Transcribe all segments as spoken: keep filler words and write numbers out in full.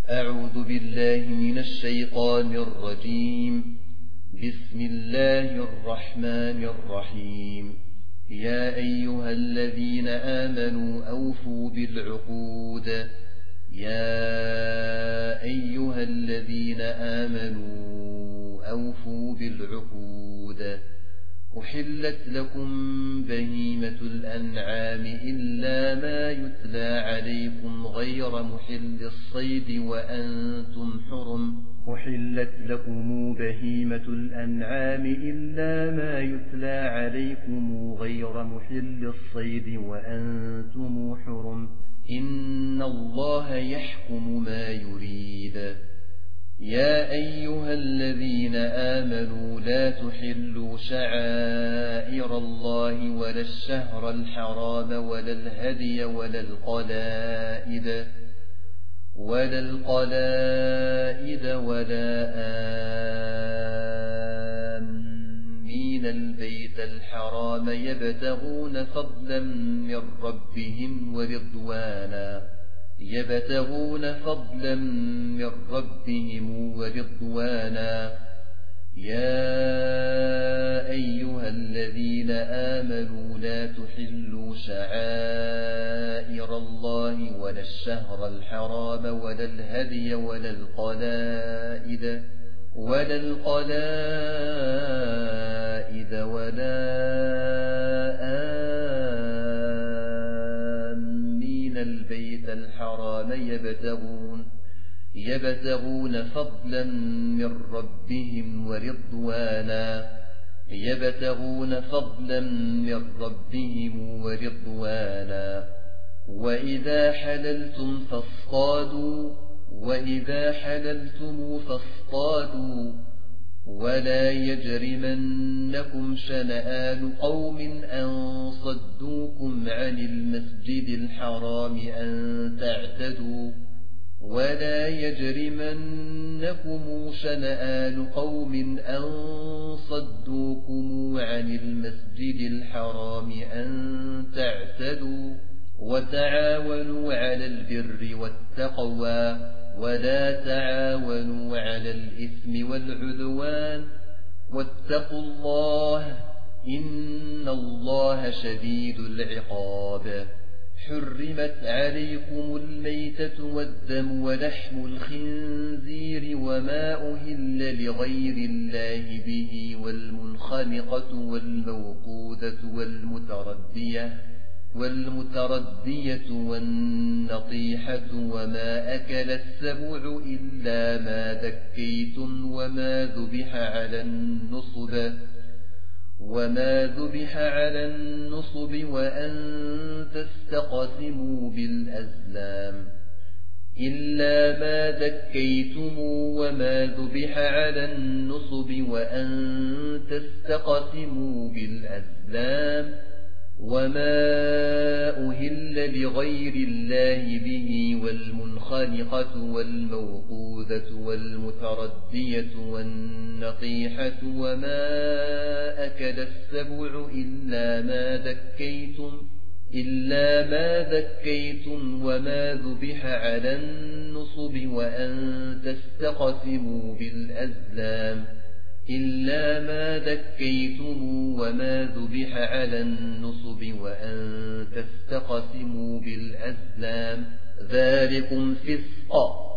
أعوذ بالله من الشيطان الرجيم. بسم الله الرحمن الرحيم. يا أيها الذين آمنوا أوفوا بالعقود يا أيها الذين آمنوا أوفوا بالعقود أحلت لكم بهيمة الأنعام إلا ما يتلى عليكم غير محل الصيد وأنتم حرم أحلت لكم بهيمة الأنعام إلا ما يتلى عليكم غير محل الصيد وأنتم حرم إن الله يحكم ما يريد. يا أيها الذين آمنوا لا تحلوا شعائر الله ولا الشهر الحرام ولا الهدي ولا القلائد ولا القلائد ولا آمين البيت الحرام يبتغون فضلا من ربهم ورضوانا يبتغون فضلا من ربهم ورضوانا يا أيها الذين آمنوا لا تحلوا شعائر الله ولا الشهر الحرام ولا الهدي ولا القلائد ولا القلائد ولا آمين البيت الحرام يبتغون يبتغون فضلا من ربهم ورضوانا يبتغون فضلا من ربهم ورضوانا وإذا حللتم فاصطادوا وإذا حللتم فاصطادوا ولا يجرمنكم شنآن قوم أن صدوكم عن المسجد الحرام أن تعتدوا ولا يجرمنكم شنآن قوم أن صدوكم عن المسجد الحرام أن تعتدوا وتعاونوا على البر والتقوى ولا تعاونوا على الإثم والعدوان واتقوا الله إن الله شديد العقاب. حرمت عليكم الميتة والدم ولحم الخنزير وما أهل لغير الله به والمنخنقة والموقوذة والمتردية والمتردية والنطيحة وما أكل السبع إلا ما ذكيتم وما ذبح على النصب وما ذبح على النصب وأن تستقسموا بالأزلام إلا ما ذكيتم وما ذبح على النصب وأن تستقسموا بالأزلام وما أهل لغير الله به والمنخنقة والموقوذة والمتردية والنطيحة وما أكل السبع إلا ما ذكيتم إلا ما ذكيتم وما ذبح على النصب وأن تستقسموا بالأزلام إلا ما ذكيتم وما ذبح على النصب وأن تستقسموا بالأزلام ذلكم فسق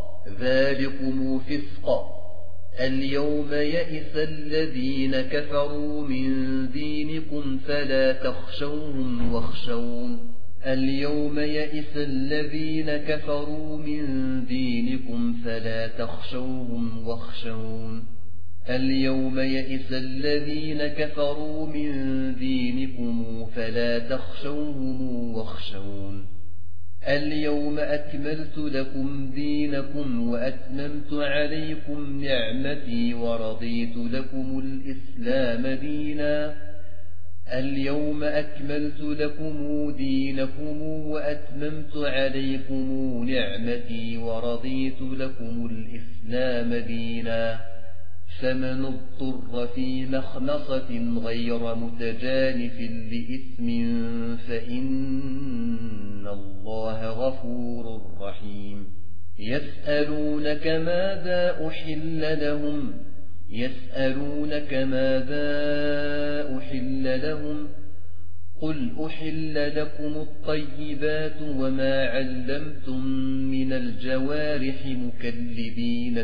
ذلكم فسق. اليوم يئس الذين كفروا من دينكم فلا تخشوهم واخشون اليوم يئس الذين كفروا من دينكم فلا تخشوهم واخشون اليوم يئس الذين كفروا من دينكم فلا تخشوهم واخشون اليوم أكملت لكم دينكم وأتممت عليكم نعمتي ورضيت لكم الإسلام دينا اليوم أكملت لكم دينكم وأتممت عليكم نعمتي ورضيت لكم الإسلام دينا فمن اضطر في مخنصة غير متجانف لإثم فإن الله غفور رحيم. يسألونك ماذا أحل لهم يسألونك ماذا أحل لهم قل أحل لكم الطيبات وما علمتم من الجوارح مكلبين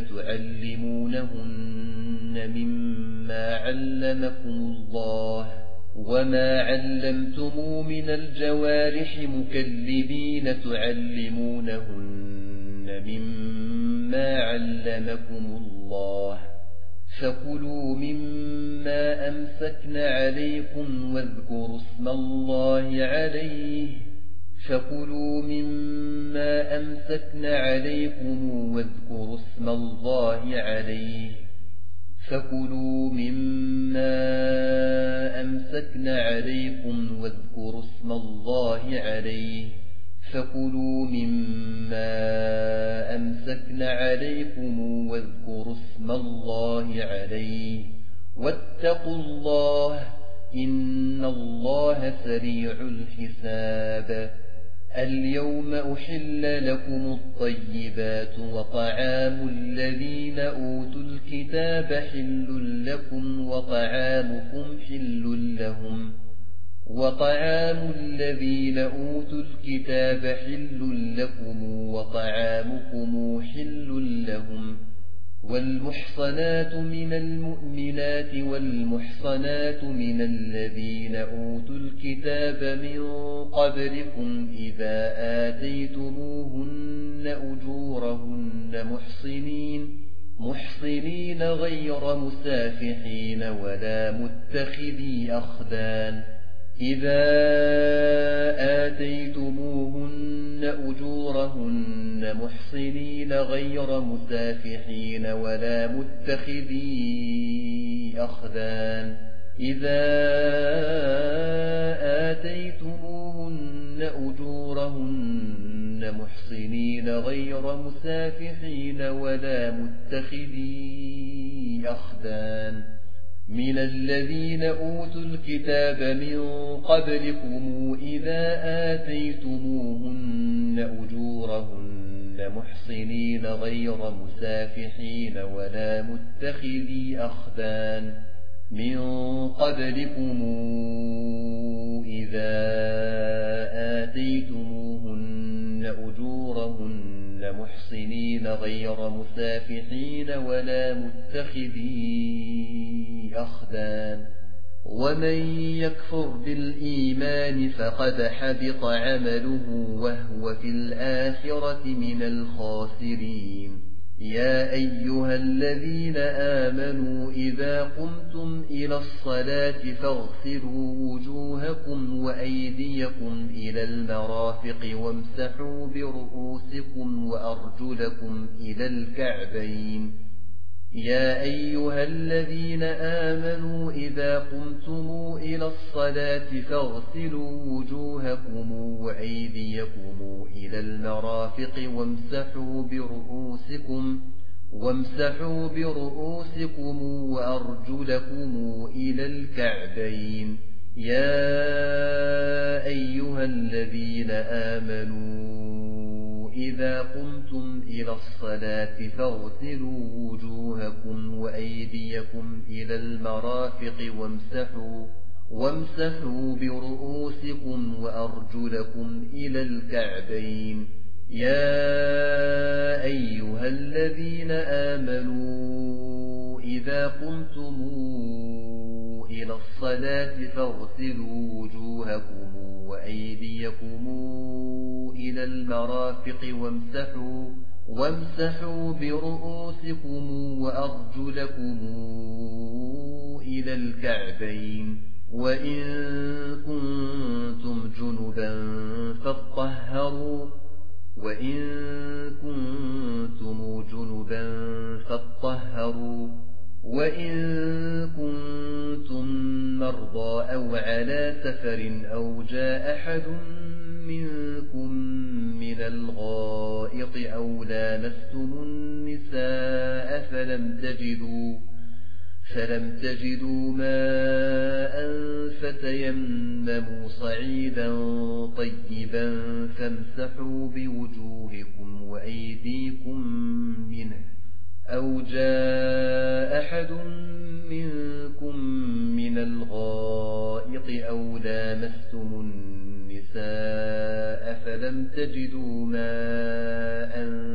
تعلمونهن مما علمكم الله وما علمتم من الجوارح مكلبين تعلمونهن مما علمكم الله فكلوا مما أمسكن عليكم واذكروا اسم الله عليه فكلوا مما أمسكن عليكم واذكروا اسم الله عليه فكلوا مما أمسكن عليكم واذكروا اسم الله عليه فكلوا مما أمسكن عليكم واذكروا اسم الله عليه واتقوا الله إن الله سريع الحساب اليوم أحل لكم الطيبات وطعام الذين أوتوا الكتاب حل لكم وطعامكم حل لهم وطعام الذين أوتوا الكتاب حل لكم وطعامكم حل لهم والمحصنات من المؤمنات والمحصنات من الذين أوتوا الكتاب من قبلكم إذا آتيتموهن أجورهن محصنين محصنين غير مسافحين ولا متخذي أخدان إذا آتيتموهن أجورهن محصنين غير مسافحين ولا متخذي أخدان إذا آتيتموهن أجورهن محصنين غير مسافحين ولا متخذي أخدان من الذين أوتوا الكتاب من قبلكم إذا آتيتموهن أجورهن محصنين غير مسافحين ولا متخذي أخدان من قبلكم إذا آتيتموهن أجورهن محصنين غير مسافحين ولا متخذي أخدان ومن يكفر بالإيمان فقد حبط عمله وهو في الآخرة من الخاسرين يا أيها الذين آمنوا إذا قمتم إلى الصلاة فاغسلوا وجوهكم وأيديكم إلى المرافق وامسحوا برؤوسكم وأرجلكم إلى الكعبين يا أيها الذين آمنوا إذا قمتم إلى الصلاة فاغسلوا وجوهكم وأيديكم إلى المرافق وامسحوا برؤوسكم وامسحوا برؤوسكم وأرجلكم إلى الكعبين يا أيها الذين آمنوا إذا قمتم إلى الصلاة فاغسلوا وجوهكم وأيديكم إلى المرافق وامسحوا وامسحوا برؤوسكم وأرجلكم إلى الكعبين يا أيها الذين آمنوا إذا قمتم إلى الصلاة فاغسلوا وجوهكم وأيديكم إلى المرافق وامسحوا وامسحوا برؤوسكم وأرجلكم إلى الكعبين وإن كنتم جنبا فاطهروا وإن كنتم جنبا فاطهروا وإن كنتم مرضى أو على سفر أو جاء أحد منكم من الغائط أو لامستم النساء فلم تجدوا فلم تجدوا ماء فتيمموا صعيدا طيبا فامسحوا بوجوهكم وأيديكم منه، أو جاء أحد منكم من الغائط أو لامستم النساء فلم تجدوا ماء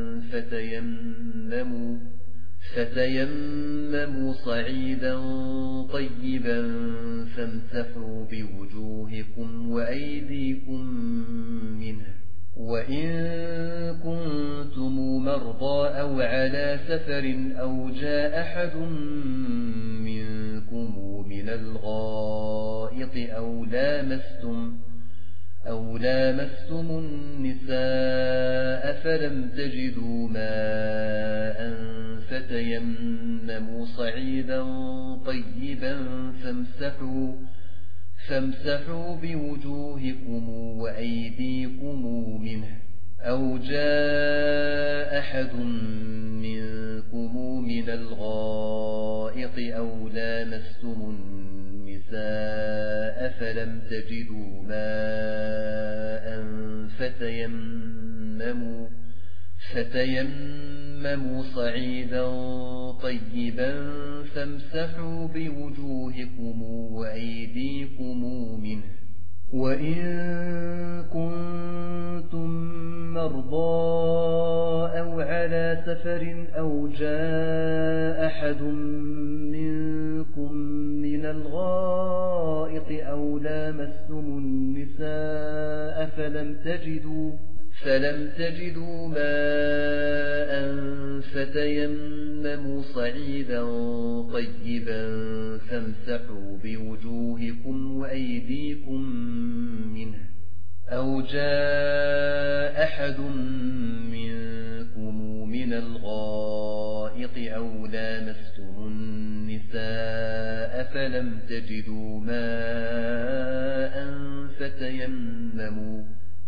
فتيمموا فتيمموا صعيدا طيبا فامسحوا بوجوهكم وأيديكم منه، وإن كنتم مرضى أو على سفر أو جاء أحد منكم من الغائط أو لامستم أو لامستم النساء فلم تجدوا ماء فتيمموا صعيدا طيبا فامسحوا فامسحوا بوجوهكم وأيديكم منه، أو جاء أحد منكم من الغائط أو لامستم النساء فلم تجدوا ماء فتيمموا فتيمموا صعيدا طيبا فامسحوا بوجوهكم وأيديكم منه، وإن كنتم مرضى أو على سفر أو جاء أحد منكم من الغائط أو لامستم النساء فلم تجدوا فلم تجدوا ماء فتيمموا صعيدا طيبا فامسحوا بوجوهكم وأيديكم منه، أو جاء أحد منكم من الغائط أو لامستم النساء فلم تجدوا ماء فتيمموا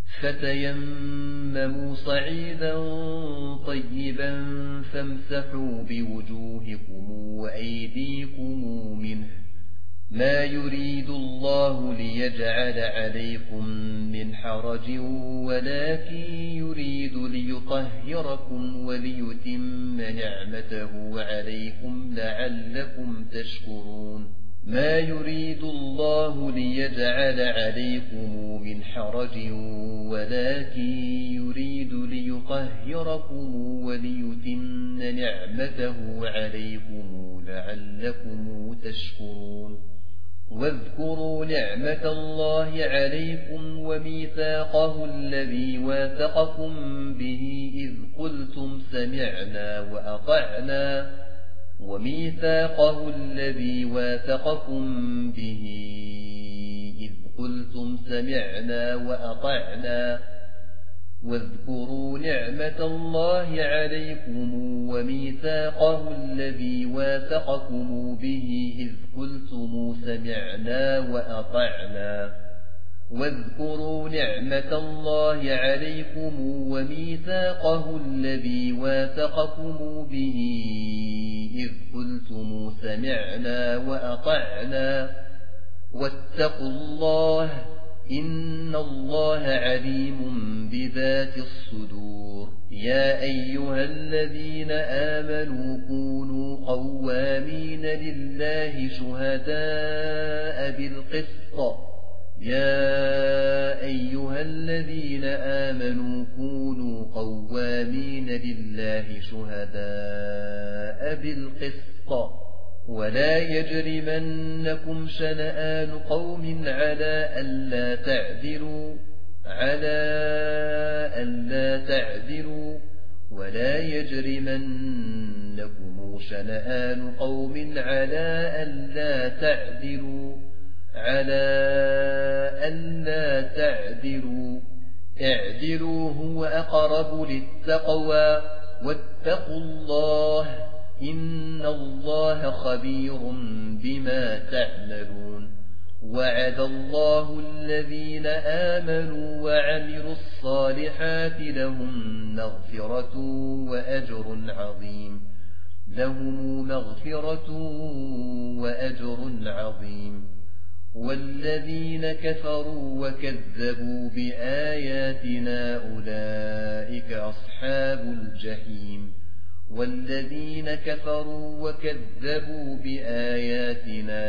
فتيمموا صعيدا طيبا فامسحوا بوجوهكم وأيديكم منه، ما يريد الله ليجعل عليكم من حرج ولكن يريد ليطهركم وليتم نعمته عليكم لعلكم تشكرون. ما يريد الله ليجعل عليكم من حرج ولكن يريد ليطهركم وليتم نعمته عليكم لعلكم تشكرون. واذكروا نعمة الله عليكم وميثاقه الذي واثقكم به إذ قلتم سمعنا وأطعنا وميثاقه الذي واثقكم به إذ قلتم سمعنا وأطعنا واذكروا نعمة الله عليكم وميثاقه الذي واثقكم به إذ قلتم سمعنا وأطعنا واذكروا نعمة الله عليكم وميثاقه الذي واثقكم به إذ قلتم سمعنا وأطعنا واتقوا الله إن الله عليم بذات الصدور. يا أيها الذين آمنوا كونوا قوامين لله شهداء بالقسط يا أيها الذين آمنوا كونوا قوامين لله شهداء بالقسط ولا يجرمنكم شنآن قوم على ألا تعدلوا على ألا تعدلوا ولا يجرمنكم شنآن قوم على ألا تعدلوا على ألا تعدلوا اعدلوا هو أقرب للتقوى واتقوا الله إن الله خبير بما تعملون. وعد الله الذين آمنوا وعملوا الصالحات لهم مغفرة وأجر عظيم. لهم مغفرة وأجر عظيم. والذين كفروا وكذبوا بآياتنا أولئك أصحاب الجحيم. والذين كفروا وكذبوا بآياتنا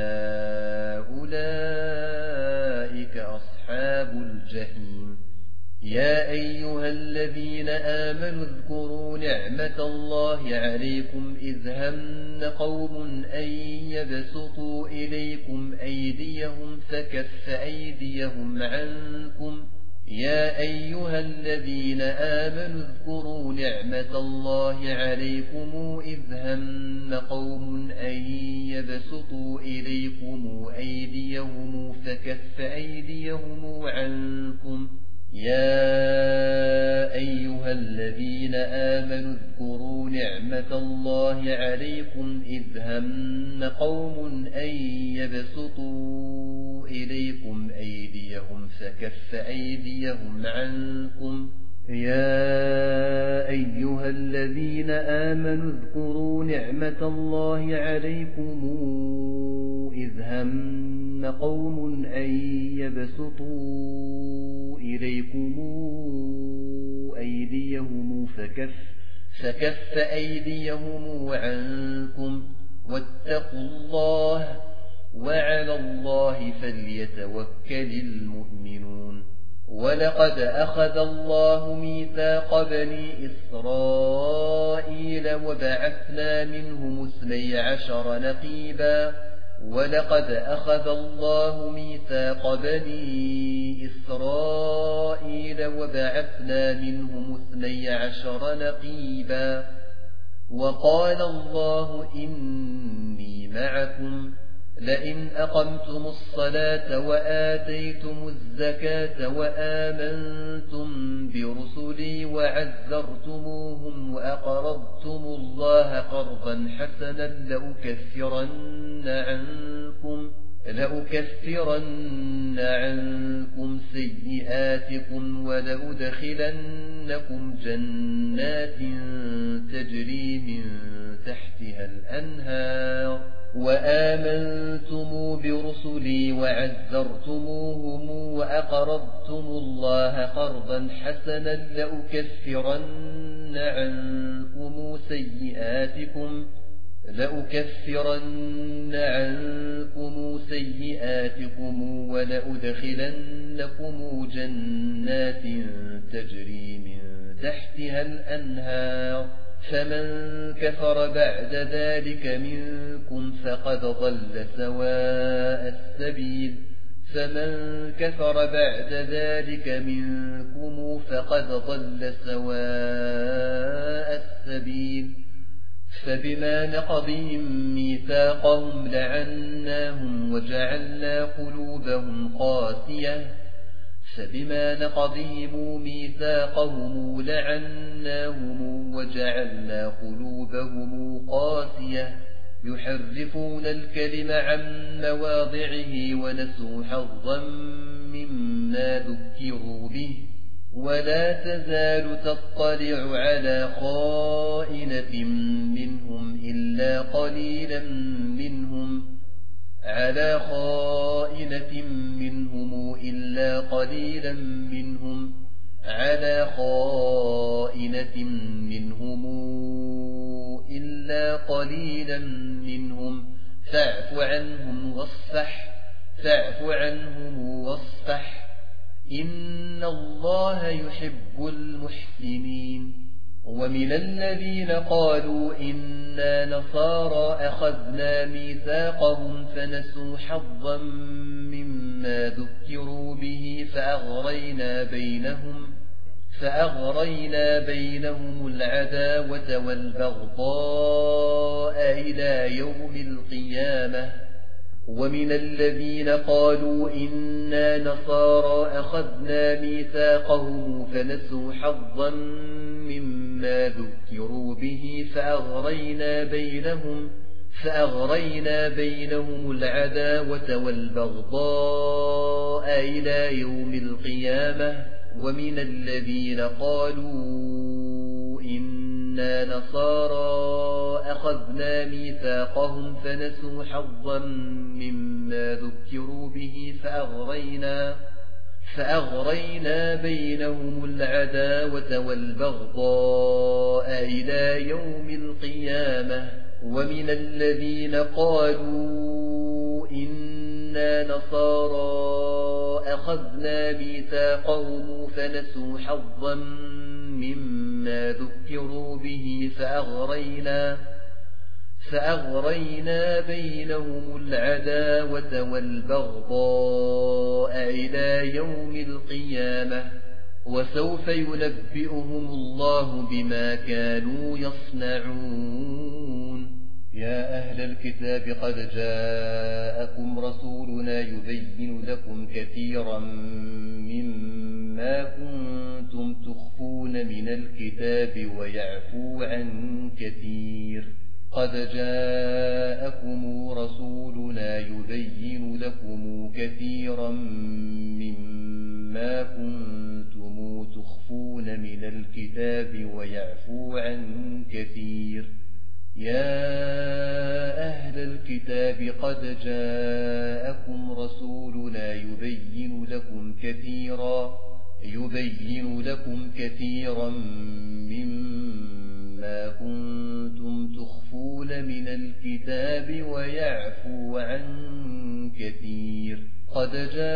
أولئك أصحاب الجحيم. يا أيها الذين آمنوا اذكروا نعمة الله عليكم إذ هم قوم أن يبسطوا إليكم أيديهم فكف أيديهم عنكم. يا أيها الذين آمنوا اذكروا نعمة الله عليكم إذ هم قوم أن يبسطوا إليكم أيديهم فكف أيديهم عنكم. يا أيها الذين آمنوا اذكروا نعمة الله عليكم إذ هم قوم أن يبسطوا إليكم أيديهم فكف أيديهم عنكم. يا أيها الذين آمنوا اذكروا نعمة الله عليكم إذ هم قوم أن يبسطوا إليكم أيديهم فكف, فكف أيديهم عنكم. واتقوا الله وعلى الله فليتوكل المؤمنون. ولقد أخذ الله ميثاق بني إسرائيل وبعثنا منهم اثني عشر نقيبا ولقد أخذ الله ميثاق بني إسرائيل وبعثنا منهم اثني عشر نقيبا وقال الله إني معكم لئن أقمتم الصلاة وآتيتم الزكاة وآمنتم برسلي وعزرتموهم وأقرضتم الله قرضا حسنا لأكفرن عنكم لأكفرن عنكم سيئاتكم ولأدخلنكم جنات تجري من تحتها الأنهار وآمنتم برسلي وعزرتموهم وأقرضتم الله قرضا حسنا لأكفرن عنكم سيئاتكم لأكفرن عنكم سيئاتكم ولأدخلنكم جنات تجري من تحتها الأنهار فمن كفر بعد ذلك منكم فقد ضل سواء السبيل فمن كفر بعد ذلك منكم فقد ضل سواء السبيل فبما نقضهم ميثاقهم لعناهم وجعلنا قلوبهم قاسية فبما نقضهم ميثاقهم لعناهم وجعلنا قلوبهم قاسية يحرفون الكلم عن مواضعه ونسوا حظا مما ذكروا به ولا تزال تطلع على خائنة منهم إلا قليلا منهم على خائنة منهم إلا قليلا منهم على خائنة منهم إلا قليلا منهم فاعف عنهم واصفح فاعف عنهم واصفح إن الله يحب المحسنين. ومن الذين قالوا إنا نصارى أخذنا ميثاقهم فنسوا حظا مما ذكروا به فأغرينا بينهم فأغرينا بينهم العداوة والبغضاء إلى يوم القيامة. ومن الذين قالوا إنا نصارى أخذنا ميثاقهم فنسوا حظا مما ذكروا به فأغرينا بينهم فأغرينا بينهم العداوة والبغضاء إلى يوم القيامة. ومن الذين قالوا إنا إنا نصارى أخذنا ميثاقهم فنسوا حظا مما ذكروا به فأغرينا, فأغرينا بينهم العداوة والبغضاء إلى يوم القيامة. ومن الذين قالوا إنا نصارى أخذنا ميثاقهم فنسوا حظا مما ذكروا به فأغرينا, فأغرينا بينهم العداوة والبغضاء إلى يوم القيامة. وسوف ينبئهم الله بما كانوا يصنعون. يا أهل الكتاب قد جاءكم رسولنا يبين لكم كثيرا مما كنتم تخفون من الكتاب ويعفو عن كثير. قد جاءكم رسولنا يبين لكم كثيرا مما كنتم تخفون من الكتاب ويعفو عن كثير. يا أهل الكتاب قد جاءكم رسولنا يبين لكم كثيرا يبين لكم كثيرا مما كنتم تخفون من الكتاب ويعفو عن كثير. قد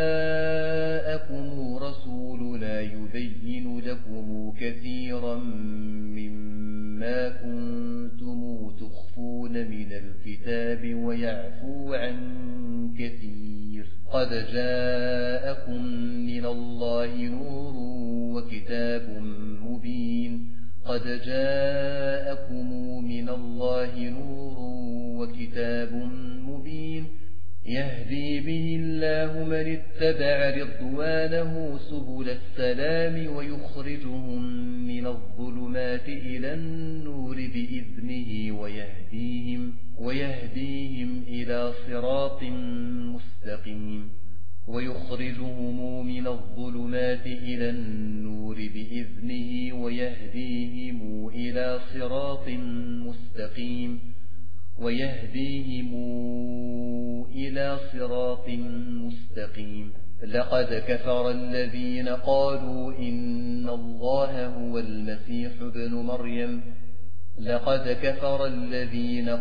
جاءكم رسولنا يبين لكم كثيرا مما كنتم تخفون من الكتاب ويعفو عن كثير. قد جاءكم من الله نور وكتاب مبين. قد جاءكم من الله نور وكتاب مبين يهدي به الله من اتبع رضوانه سبل السلام ويخرجهم من الظلمات إلى النور بإذنه ويهديهم, ويهديهم إلى صراط مستقيم. ويخرجهم من الظلمات إلى النور بإذنه ويهديهم إلى صراط مستقيم. ويهديهم إلى صراط مستقيم. لقد كفر الذين قالوا إن الله هو المسيح ابن مريم لقد كفر الذين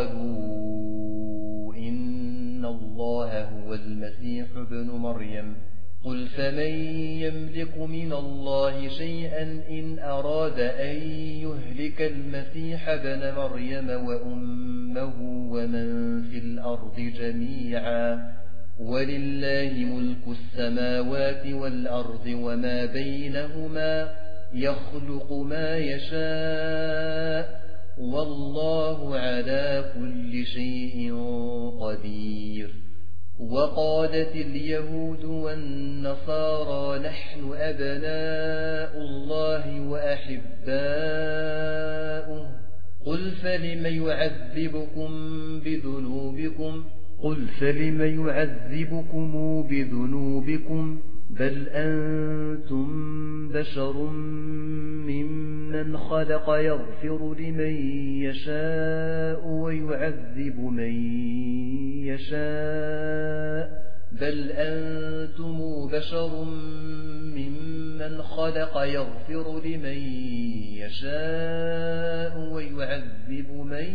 قالوا إن الله هو المسيح ابن مريم قل فمن يملك من الله شيئا إن أراد أن يهلك المسيح ابن مريم وأمه ومن في الأرض جميعا ولله ملك السماوات والأرض وما بينهما يخلق ما يشاء والله على كل شيء قدير. وقالت اليهود والنصارى نحن أبناء الله وأحباؤه قل فلم يعذبكم بذنوبكم قل فلم يعذبكم بذنوبكم بل أنتم بشر ممن خلق يغفر لمن يشاء ويعذب من يشاء بل أنتم بشر ممن خلق يغفر لمن يشاء ويعذب من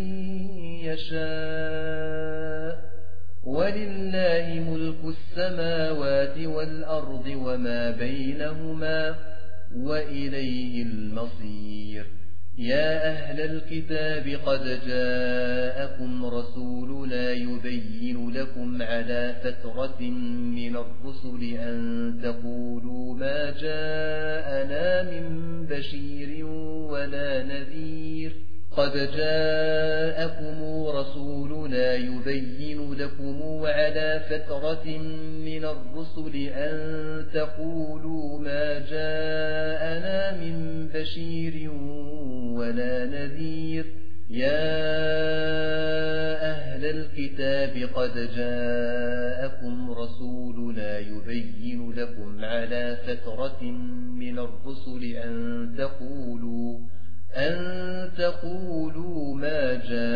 يشاء ولله ملك السماوات والأرض وما بينهما وإليه المصير. يا أهل الكتاب قد جاءكم رسولنا يبين لكم على فترة من الرسل أن تقولوا ما جاءنا من بشير ولا نذير قد جاءكم رسولنا يبين لكم على فترة من الرسل أن تقولوا ما جاءنا من بشير ولا نذير. يا أهل الكتاب قد جاءكم رسولنا يبين لكم على فترة من الرسل أن تقولوا أن تقولوا ما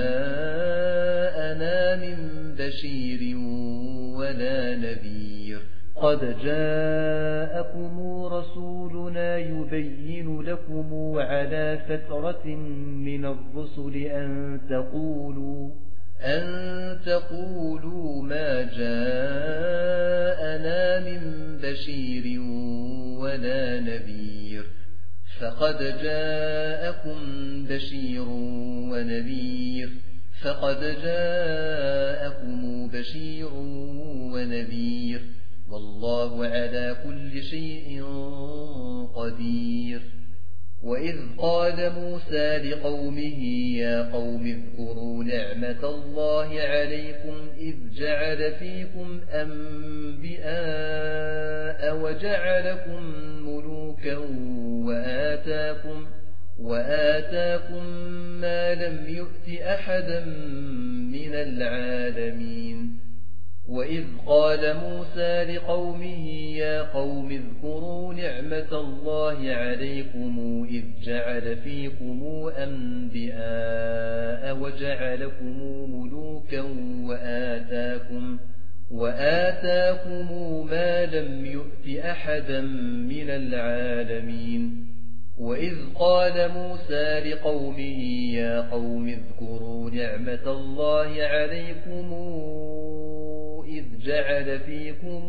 جاءنا من بشير ولا نذير قد جاءكم رسولنا يبين لكم على فترة من الرسل أن تقولوا أن تقولوا ما جاءنا من بشير ولا نذير فقد جاءكم بشير ونذير فقد جاءكم بشير ونذير والله على كل شيء قدير. وإذ قال موسى لقومه يا قوم اذكروا نعمة الله عليكم إذ جعل فيكم أنبياء وجعلكم ملوكا وآتاكم, وآتاكم ما لم يؤت أحدا من العالمين. وإذ قال موسى لقومه يا قوم اذكروا نعمة الله عليكم إذ جعل فيكم أنبياء وجعلكم ملوكا وآتاكم, وآتاكم ما لم يؤت أحدا من العالمين. وإذ قال موسى لقومه يا قوم اذكروا نعمة الله عليكم إذ جعل فيكم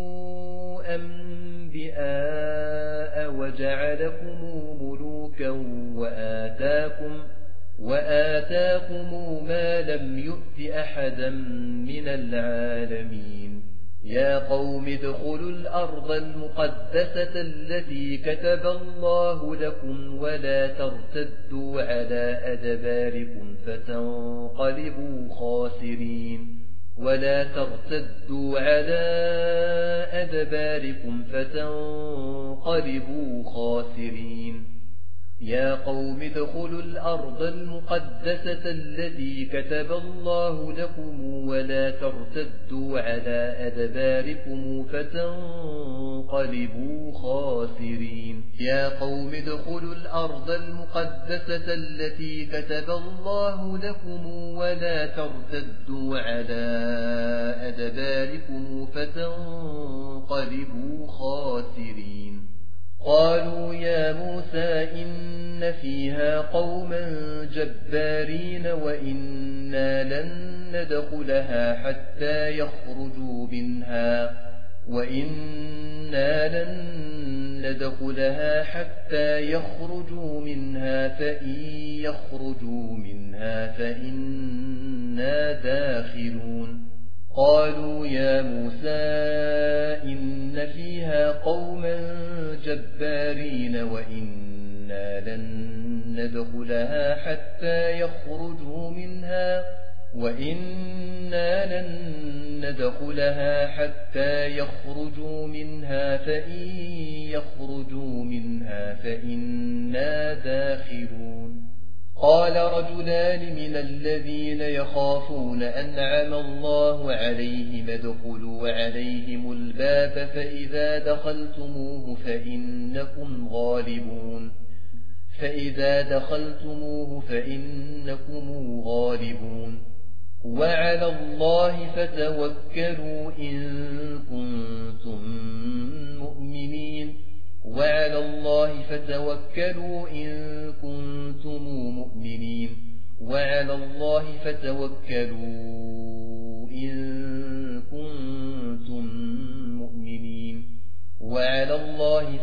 أنبياء وجعلكم ملوكا وآتاكم, وآتاكم ما لم يؤت أحدا من العالمين. يا قوم ادخلوا الأرض المقدسة التي كتب الله لكم ولا ترتدوا على أدباركم فتنقلبوا خاسرين ولا ترتدوا على أدباركم فتنقلبوا خاسرين. يا قوم ادخلوا الأرض المقدسة التي كتب الله لكم ولا ترتدوا على أدباركم فتنقلبوا خاسرين. يا قوم ادخلوا الأرض المقدسة التي كتب الله لكم ولا ترتدوا على أدباركم فتنقلبوا خاسرين. قالوا يا موسى إن فيها قوما جبارين وإنا لن ندخلها حتى يخرجوا منها وإنا لن ندخلها حتى يخرجوا منها فإن يخرجوا منها فإنا داخلون. قالوا يا موسى إن فيها قوما جبارين وإنا لن ندخلها حتى يخرجوا منها وإنا لن ندخلها حتى يخرجوا منها فإن يخرجوا منها فإنا داخلون. قال رجلان من الذين يخافون أنعم الله عليهم ادخلوا عليهم الباب فإذا دخلتموه فإنكم غالبون فإذا دخلتموه فإنكم غالبون وعلى الله فتوكلوا إن كنتم مؤمنين وعلى الله فتوكلوا إن كنتم مؤمنين وعلى الله فتوكلوا إن كنتم مؤمنين وعلى الله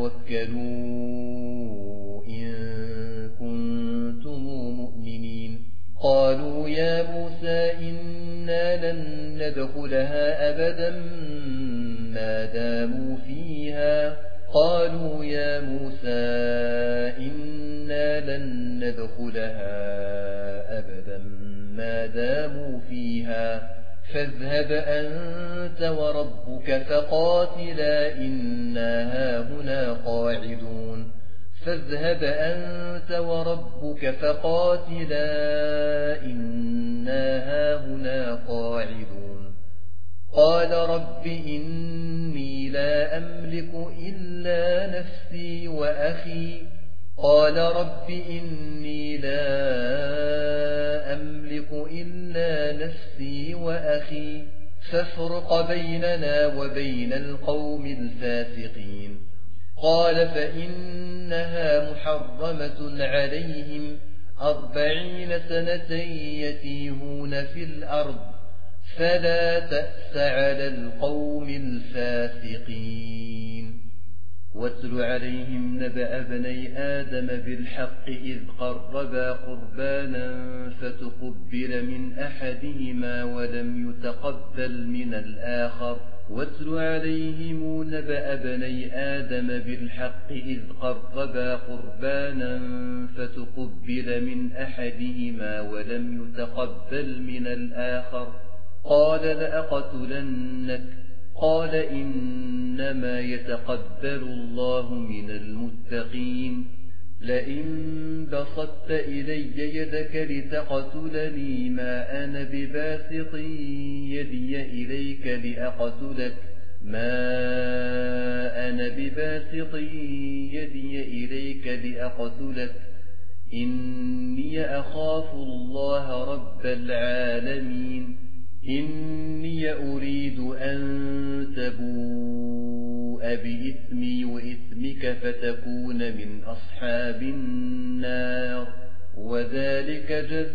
فتوكلوا إن كنتم مؤمنين. قالوا يا موسى إنا لن ندخلها أبدا ما داموا فيها قالوا يا موسى إنا لن ندخلها أبدا ما داموا فيها فاذهب أنت وربك فقاتلا إنا هاهنا قاعدون فاذهب أنت وربك فقاتلا إنا هاهنا قاعدون. قال رب إني لا أملك إلا نفسي وأخي قال رب إني لا أملك إلا نفسي وأخي فافرق بيننا وبين القوم الفاسقين قال فإنها محرمة عليهم أربعين سنة يتيهون في الأرض فلا تأس على القوم الفاسقين واتل عليهم نبأ بني آدم بالحق إذ قربا قربانا فتقبل من أحدهما ولم يتقبل من الآخر واتل عليهم نبأ بني آدم بالحق إذ قربا قربانا فتقبل من أحدهما ولم يتقبل من الآخر قال لأقتلنك قال إنما يتقبل الله من المتقين لئن بسطت إلي يدك لتقتلني ما أنا بباسط يدي إليك لأقتلك ما أنا بباسط يدي إليك لأقتلك إني أخاف الله رب العالمين إني أريد أن تبوء بإثمي وإثمك فتكون من أصحاب النار وذلك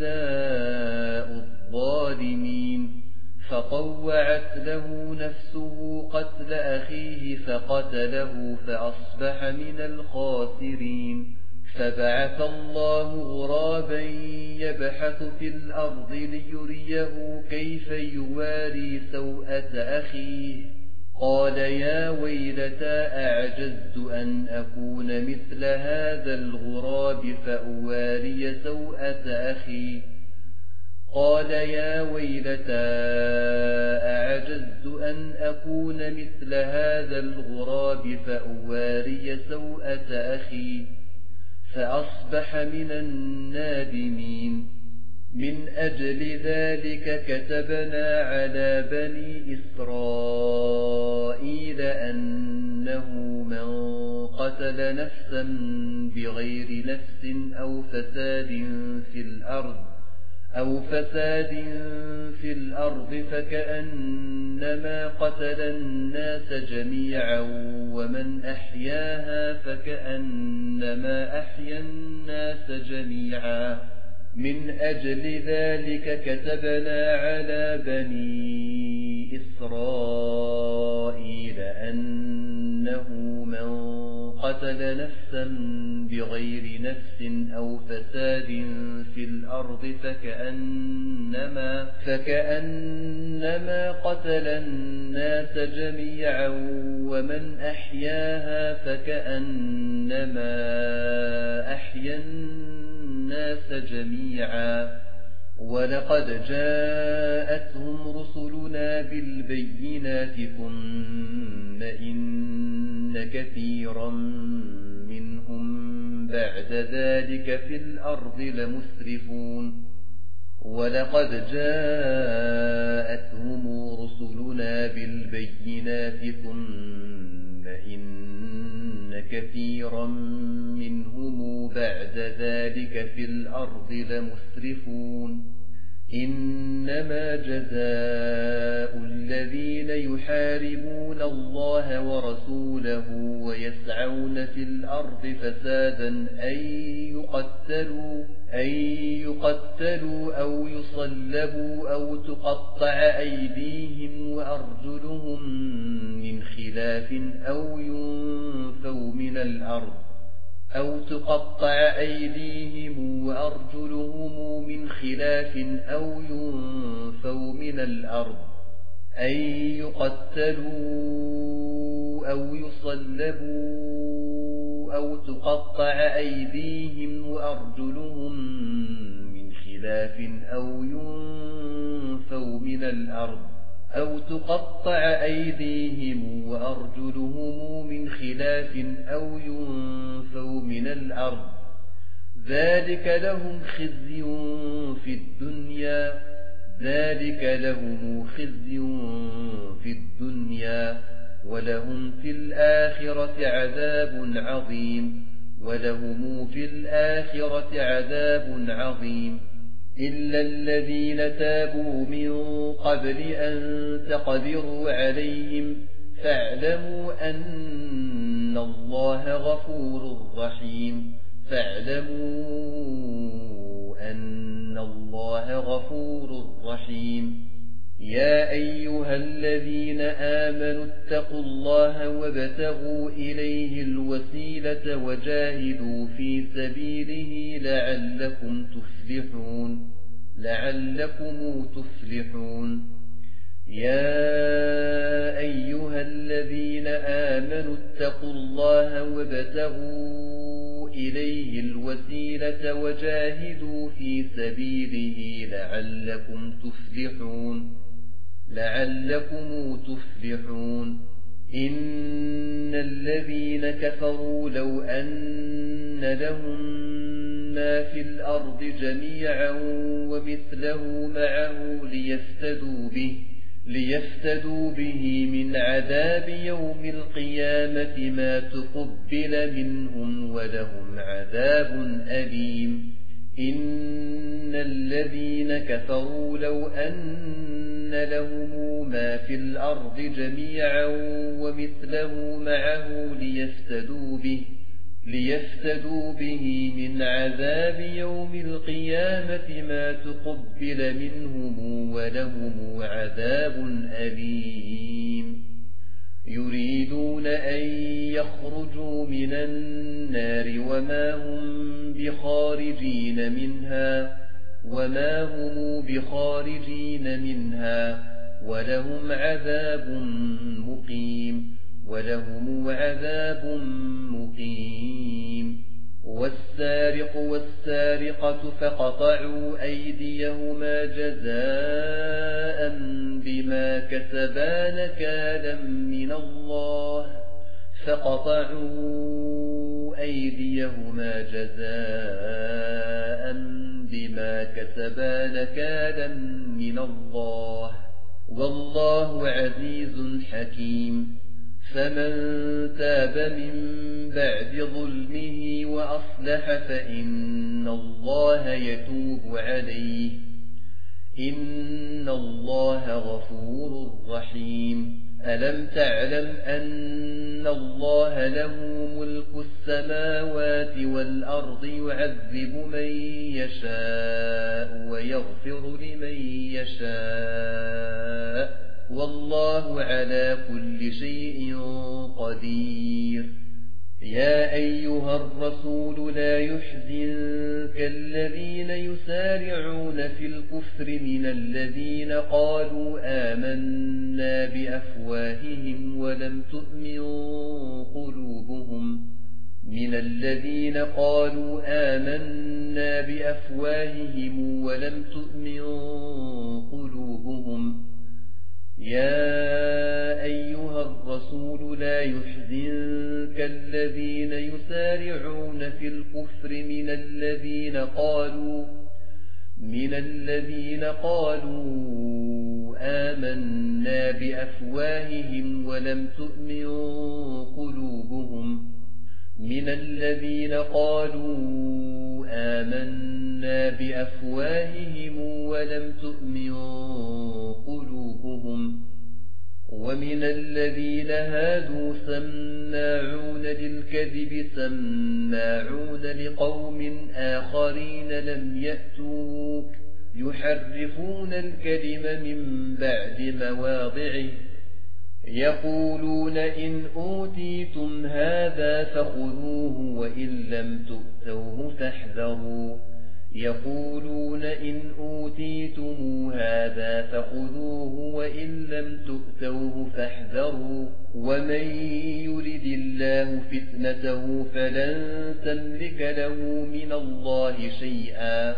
جزاء الظالمين فطوعت له نفسه قتل أخيه فقتله فأصبح من الخاسرين فبعث الله غرابا يبحث في الأرض ليريه كيف يواري سوءة أخيه قال يا ويلتى أعجزت أن أكون مثل هذا الغراب فأواري سوءة أخي قال يا ويلتى أعجزت أن أكون مثل هذا الغراب فأواري سوءة أخي فأصبح من النادمين من أجل ذلك كتبنا على بني إسرائيل أنه من قتل نفسا بغير نفس أو فساد في الأرض أو فساد في الأرض فكأنما قتل الناس جميعا ومن أحياها فكأنما أحيا الناس جميعا من أجل ذلك كتبنا على بني إسرائيل أنه من قتل نفسا بغير نفس أو فساد في الأرض فكأنما, فكأنما قتل الناس جميعا ومن أحياها فكأنما أحيا الناس جميعا ولقد جاءتهم رسلنا بالبينات ثم إن كثيرا منهم بعد ذلك في الأرض لمسرفون ولقد جاءتهم رسلنا بالبينات ثم إن كثيرا منهم بعد ذلك في الأرض لمسرفون إنما جزاء الذين يحاربون الله ورسوله ويسعون في الأرض فسادا أن يقتلوا, أن يقتلوا أو يصلبوا أو تقطع أيديهم وأرجلهم من خلاف أو ينفوا من الأرض أو تقطع أيديهم وأرجلهم من خلاف أو ينفوا من الأرض أن يقتلوا أو يصلبوا أو تقطع أيديهم وأرجلهم من خلاف أو ينفوا من الأرض أو تقطع أيديهم وأرجلهم من خلاف أو ينفوا من الأرض ذلك لهم خزي في الدنيا ذلك لهم خزي في الدنيا ولهم في الآخرة عذاب عظيم ولهم في الآخرة عذاب عظيم إلا الذين تابوا من قبل أن تقدروا عليهم فاعلموا أن الله غفور رحيم فاعلموا أن الله غفور رحيم يا أيها الذين آمنوا اتقوا الله وابتغوا إليه الوسيلة وجاهدوا في سبيله لعلكم تفلحون لعلكم تفلحون يا أيها الذين آمنوا اتقوا الله وابتغوا إليه الوسيلة وجاهدوا في سبيله لعلكم تفلحون لعلكم تفلحون إن الذين كفروا لو أن لهم ما في الأرض جميعا ومثله معه ليفتدوا به ليفتدوا به من عذاب يوم القيامة ما تقبل منهم ولهم عذاب أليم إن الذين كفروا لو أن لهم ما في الأرض جميعا ومثله معه ليفتدوا به ليفتدوا به من عذاب يوم القيامة ما تقبل منهم ولهم عذاب أليم يريدون أن يخرجوا من النار وما هم بخارجين منها وما هم بخارجين منها ولهم عذاب مقيم ولهم عذاب مقيم والسارق والسارقة فقطعوا أيديهما جزاء بما كسبا نكالا من الله فقطعوا أيديهما جزاء بما كسبا نكالا من الله والله عزيز حكيم فمن تاب من بعد ظلمه وأصلح فإن الله يتوب عليه إن الله غفور رحيم ألم تعلم أن الله له ملك السماوات والأرض يعذب من يشاء ويغفر لمن يشاء والله على كل شيء قدير يا أيها الرسول لا يحزنك الذين يسارعون في الكفر من الذين قالوا آمنا بأفواههم ولم تؤمن قلوبهم من الذين قالوا آمنا بأفواههم ولم تؤمن قلوبهم يا أيها الرسول لا يحزنك الذين يسارعون في الكفر من الذين قالوا من الذين قالوا آمنا بأفواههم ولم تؤمن قلوبهم من الذين قالوا آمنا بأفواههم ولم تؤمن قلوبهم ومن الذين هادوا سماعون للكذب سماعون لقوم آخرين لم يأتوك يحرفون الكلم من بعد مواضعه يقولون إن أوتيتم هذا فخذوه وإن لم تؤتوه فاحذروا يقولون إن أوتيتم هذا فخذوه وإن لم تؤتوه فاحذروا ومن يرد الله فتنته فلن تملك له من الله شيئا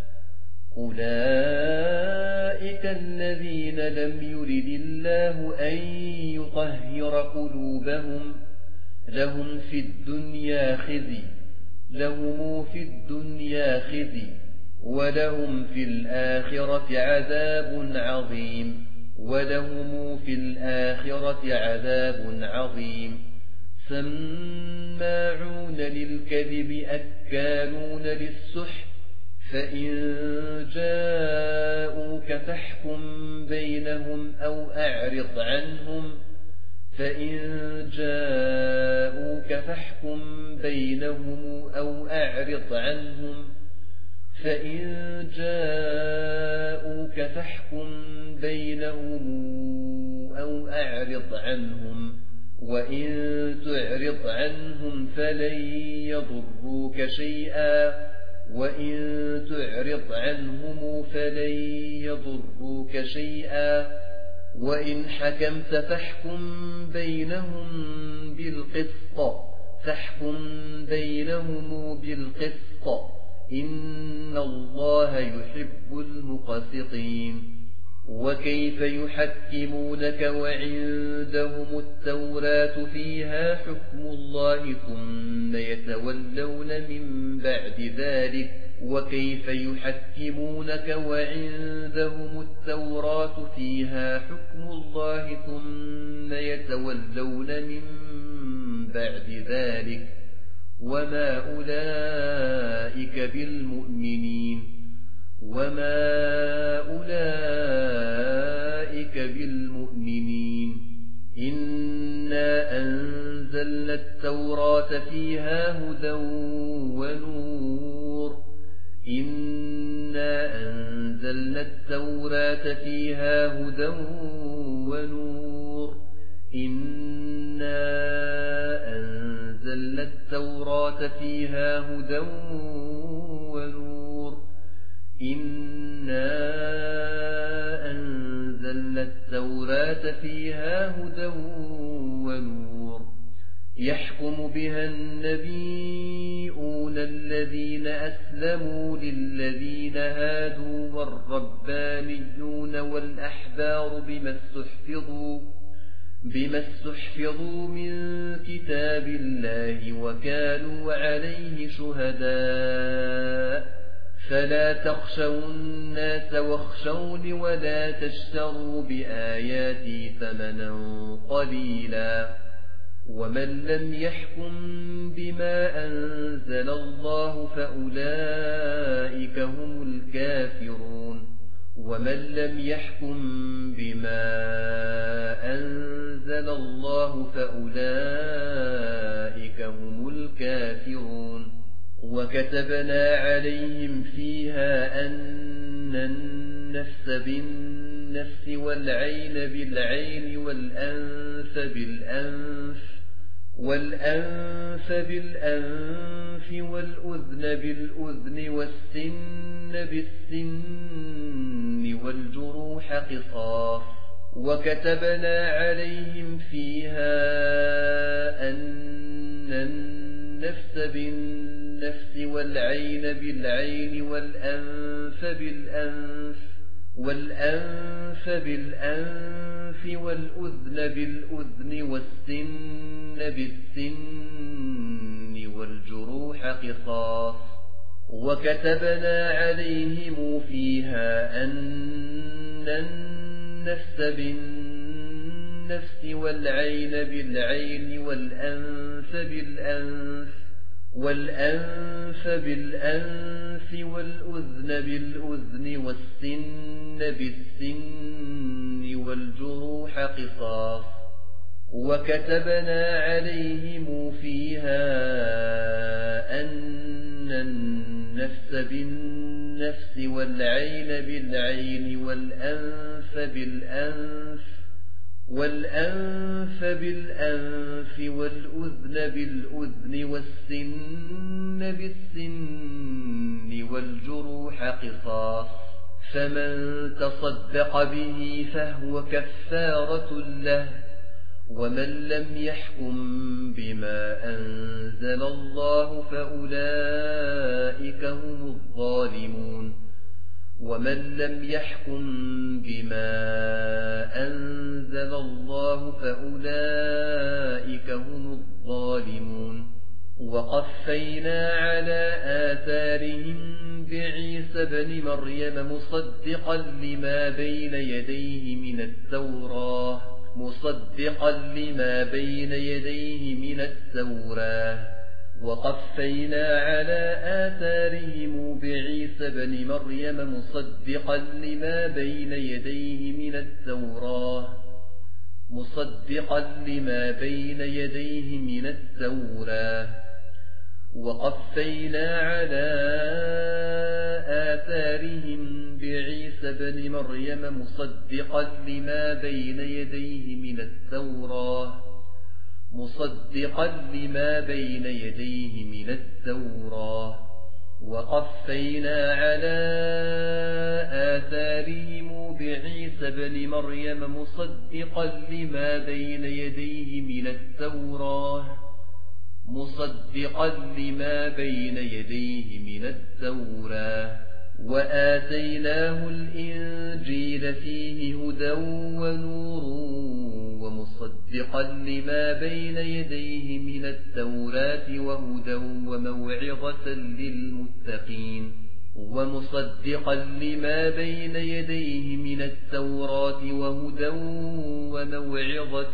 أولئك الذين لم يرد الله أن يطهر قلوبهم لهم في الدنيا خزي لهم في الدنيا خزي ولهم في الآخرة عذاب عظيم ولهم في الآخرة عذاب عظيم سماعون للكذب أكالون للسحت فإن جاءوك فاحكم بينهم أو أعرض عنهم فإن جاءوك فاحكم بينهم أو أعرض عنهم فإن جاءوك فاحكم بينهم أو أعرض عنهم وإن تعرض عنهم فلن يضروك شيئا وإن تعرض عنهم فلن يضروك شيئا وإن حكمت فاحكم بينهم بالقسط فاحكم بينهم بالقسط إن الله يحب المقسطين وكيف يحكمونك وعندهم التوراة فيها حكم الله ثم يتولون من بعد ذلك وكيف يحكمونك وعندهم التوراة فيها حكم الله ثم يتولون من بعد ذلك وما أولئك بالمؤمنين وما أولئك بالمؤمنين إنا أنزلنا التوراة فيها هدى ونور إنا أنزلنا التوراة فيها هدى ونور إنا أنزلنا التوراة فيها هدى ونور إنا أنزلنا التوراة فيها هدى ونور يحكم بها النبيون الذين أسلموا للذين هادوا والربانيون والأحبار بما استحفظوا بما استحفظوا من كتاب الله وكانوا عليه شهداء فلا تخشوا الناس واخشوني ولا تشتروا بآياتي ثمنا قليلا ومن لم يحكم بما أنزل الله فأولئك هم الكافرون ومن لم يحكم بما أنزل الله فأولئك هم الكافرون وكتبنا عليهم فيها أن النفس بالنفس والعين بالعين والأنف بالأنف والأنف بالأنف والأذن بالأذن والسن بالسن والجروح قصاص وكتبنا عليهم فيها أن النفس بالنفس والعين بالعين والأنف بالأنف والأنف بالأنف والأذن بالأذن والسن بالسن والجروح قصاص وكتبنا عليهم فيها أن النفس بالنفس والعين بالعين والأنف بالأنف والأنف بالأنف والأذن بالأذن والسن بالسن والجروح قصاص وكتبنا عليهم فيها أن النفس بالنفس والعين بالعين والأنف بالأنف والأنف بالأنف والأذن بالأذن والسن بالسن والجروح قصاص فمن تصدق به فهو كفارة له ومن لم يحكم بما أنزل الله فأولئك هم الظالمون ومن لم يحكم بما أنزل الله فأولئك هم الظالمون وقفينا على آثارهم بعيسى بن مريم مصدقا لما بين يديه من التوراة مصدقا لما بين يديه من التوراة وقفينا على آثارهم بعيسى بن مريم مصدقا لما بين يديه من التوراة مصدقا لما بين يديه من التوراة وقفينا على آثارهم بعيسى بن مريم مصدقا لما بين يديه من التوراة مصدقا لما بين يديه من التوراة وقفينا على آثارهم بعيسى بن مريم مصدقا لما بين يديه من التوراة مصدقا لما بين يديه من التوراة وآتيناه الإنجيل فيه هدى ونور ومصدقا لما بين يديه من التوراة وهدى وموعظة للمتقين ومصدقا لما بين يديه من التوراة وهدى وموعظة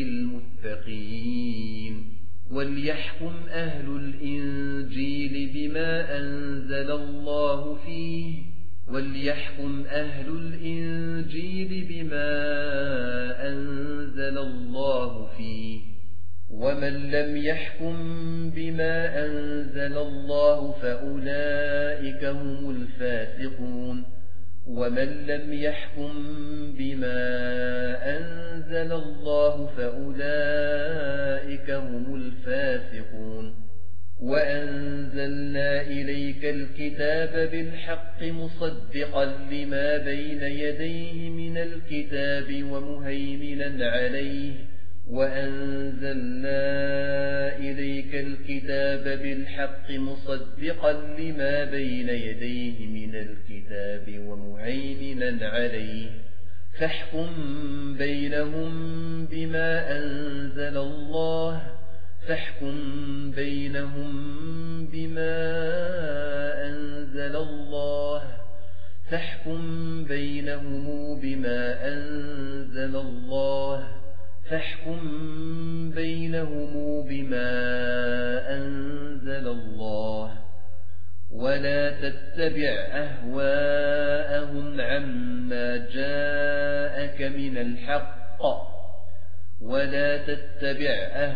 للمتقين وليحكم أهل الإنجيل بما أنزل الله فيه وليحكم أهل الإنجيل بما أنزل الله فيه ومن لم يحكم بما أنزل الله فأولئك هم الفاسقون ومن لم يحكم بما أنزل الله فأولئك هم الفاسقون وأنزلنا إليك الكتاب بالحق مصدقا لما بين يديه من الكتاب ومهيمنا عليه وأنزلنا إليك الكتاب بالحق مصدقا لما بين يديه من الكتاب ومهيمنا عليه فاحكم بينهم بما أنزل الله فاحكم بينهم بما أنزل الله فاحكم بينهم بما أنزل الله فاحكم بينهم بما أنزل الله ولا تتبع أهواءهم عما جاءك من الحق ولا تتبع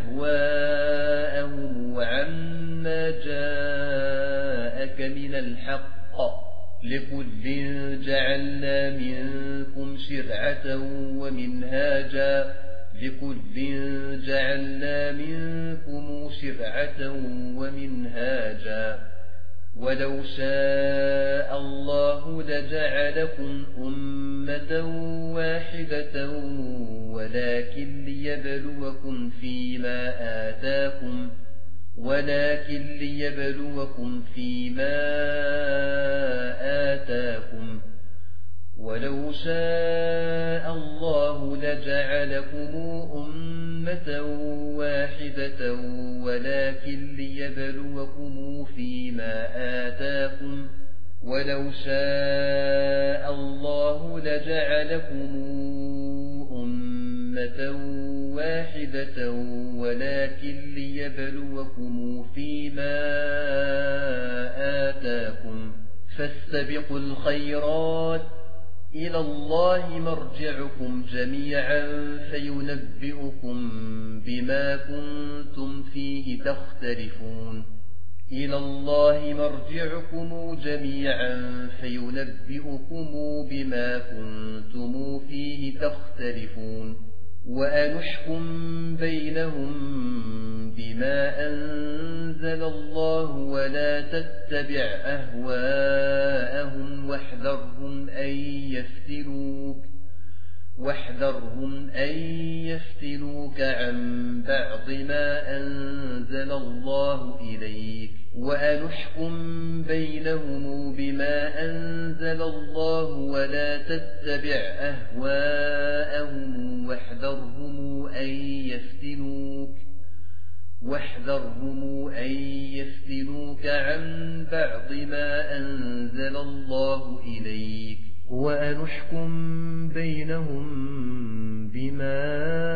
أهواءهم عما جاءك من الحق لكل جعلنا منكم شرعة ومنهاجا لكل جعلنا منكم شرعة ومنهاجا ولو شاء الله لجعلكم أمة واحدة ولكن ليبلوكم فيما آتاكم ولكن ليبلوكم فيما آتاكم ولو شاء الله لجعلكم أمة واحدة ولكن ليبلوكم فيما آتاكم ولو شاء الله لجعلكم أمة واحدة ولكن ليبلوكم فيما آتاكم فاستبقوا الخيرات إلى الله مرجعكم جميعا فينبئكم بما كنتم فيه تختلفون إلى الله مرجعكم جميعا فينبئكم بما كنتم فيه تختلفون وأنحكم بينهم بما أنزل الله ولا تتبع أهواءهم واحذرهم أن يفتنوك واحذرهم أن يفتنوك عن بعض ما أنزل الله إليك وأنحكم بينهم بما أنزل الله ولا تتبع أهواءهم واحذرهم أن يفتنوك واحذرهم أن يفتنوك عن بعض ما أنزل الله إليك وأن احكم بينهم بما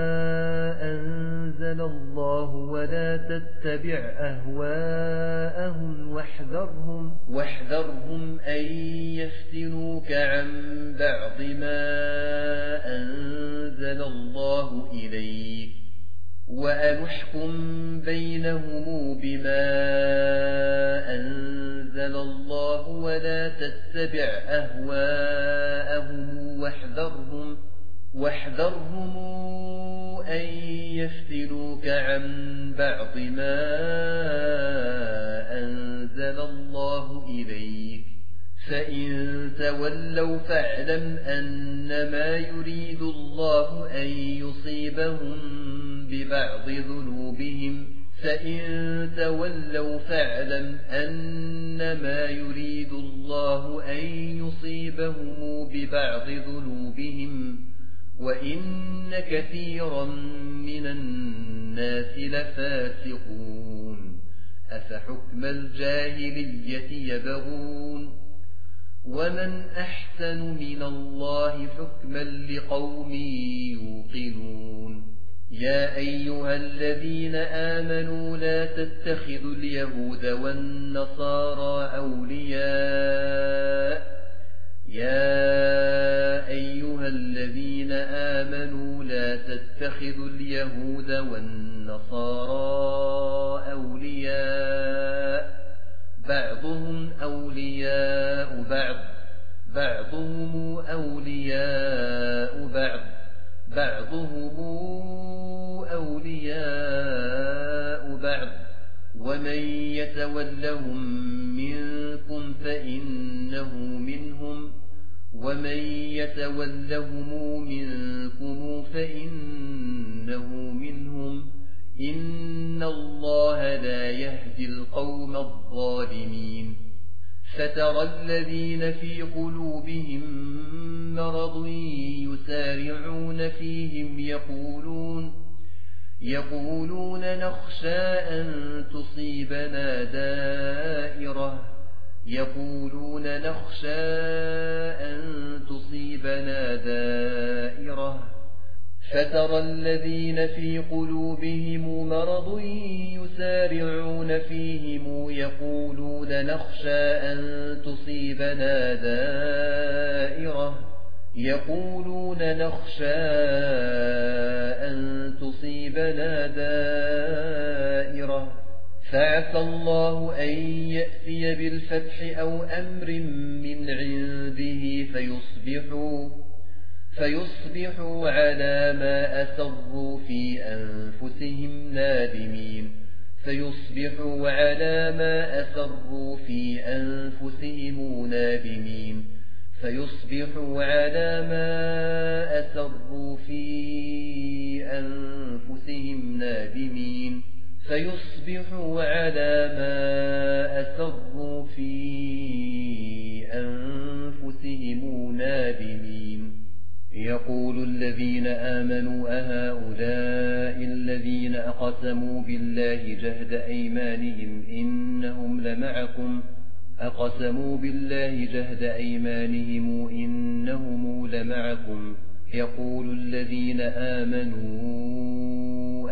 أنزل الله ولا تتبع أهواءهم واحذرهم, واحذرهم أن يفتنوك عن بعض ما أنزل الله إليك وأن احكم بينهم بما أنزل الله ولا تتبع أهواءهم واحذرهم, واحذرهم أن يفتنوك عن بعض ما أنزل الله إليك فإن تولوا فاعلم أنما يريد الله أن يصيبهم ببعض ذنوبهم فإن تولوا فاعلم أنما يريد الله أن يصيبهم ببعض ذنوبهم وإن كثيرا من الناس لفاسقون أفحكم الجاهلية يبغون ومن أحسن من الله حكما لقوم يوقنون يا أيها الذين آمنوا لا تتخذوا اليهود والنصارى أولياء يا أيها الذين آمنوا لا تتخذوا اليهود والنصارى أولياء بعضهم أولياء بعض بعضهم أولياء بعض بعضهم أولياء بعض ومن يتولهم منكم فإنه منهم ومن يتولهم منكم فإنه منهم إن الله لا يهدي القوم الظالمين فترى الذين في قلوبهم مرض يسارعون فيهم يقولون يقولون نخشى أن تصيبنا دائرة يقولون نخشى أن تصيبنا دائرة فترى الذين في قلوبهم مرض يسارعون فيهم يقولون نخشى أن تصيبنا دائرة يقولون نخشى أن تصيبنا دائرة فعسى الله أن يأتي بالفتح أو أمر من عنده فيصبحوا فيصبحوا على ما أسروا في أنفسهم نادمين فيصبحوا على ما أسروا في أنفسهم نادمين فيصبحوا على ما أسروا في أنفسهم نادمين فيصبحوا على ما أسروا في أنفسهم نادمين يقول الذين آمنوا أهؤلاء الذين أقسموا بالله جهد أيمانهم إنهم لمعكم أقسموا بالله جهد أيمانهم إنهم لمعكم يقول الذين آمنوا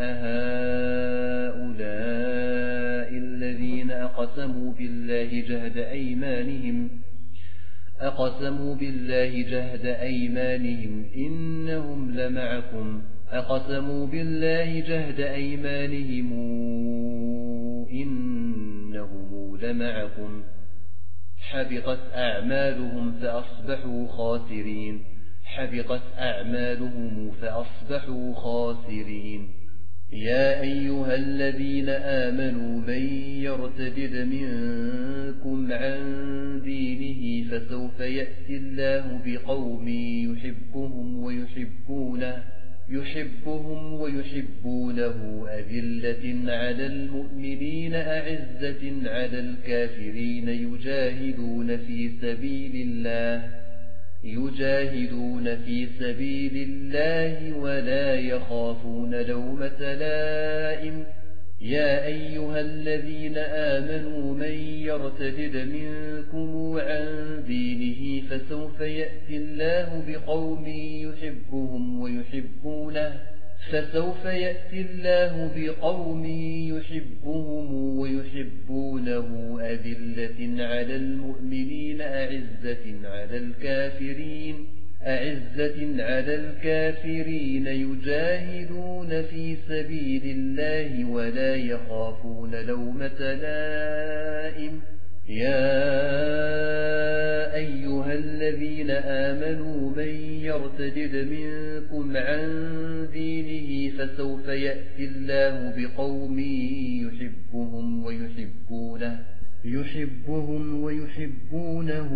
أهؤلاء الذين أقسموا بالله جهد أيمانهم أقسموا بالله جهد أيمانهم إنهم لمعكم أقسموا بالله جهد أيمانهم إنهم لمعكم حبطت أعمالهم فأصبحوا خاسرين حبطت أعمالهم فأصبحوا خاسرين يا أيها الذين آمنوا من يرتد منكم عن دينه فسوف يأتي الله بقوم يحبهم ويحبونه يحبهم ويحبونه أذلة على المؤمنين أعزة على الكافرين يجاهدون في سبيل الله يجاهدون في سبيل الله ولا يخافون لومة لائم يا أيها الذين آمنوا من يرتد منكم عن دينه فسوف يأتي الله بقوم يحبهم ويحبونه فسوف يأتي الله بقوم يحبهم ويحبونه أذلة على المؤمنين أعزة على الكافرين أعزة على الكافرين يجاهدون في سبيل الله ولا يخافون لومة لائم يا أيها الذين آمنوا من يرتد منكم عن دينه فسوف يأتي الله بقوم يحبهم ويحبونه يحبهم ويحبونه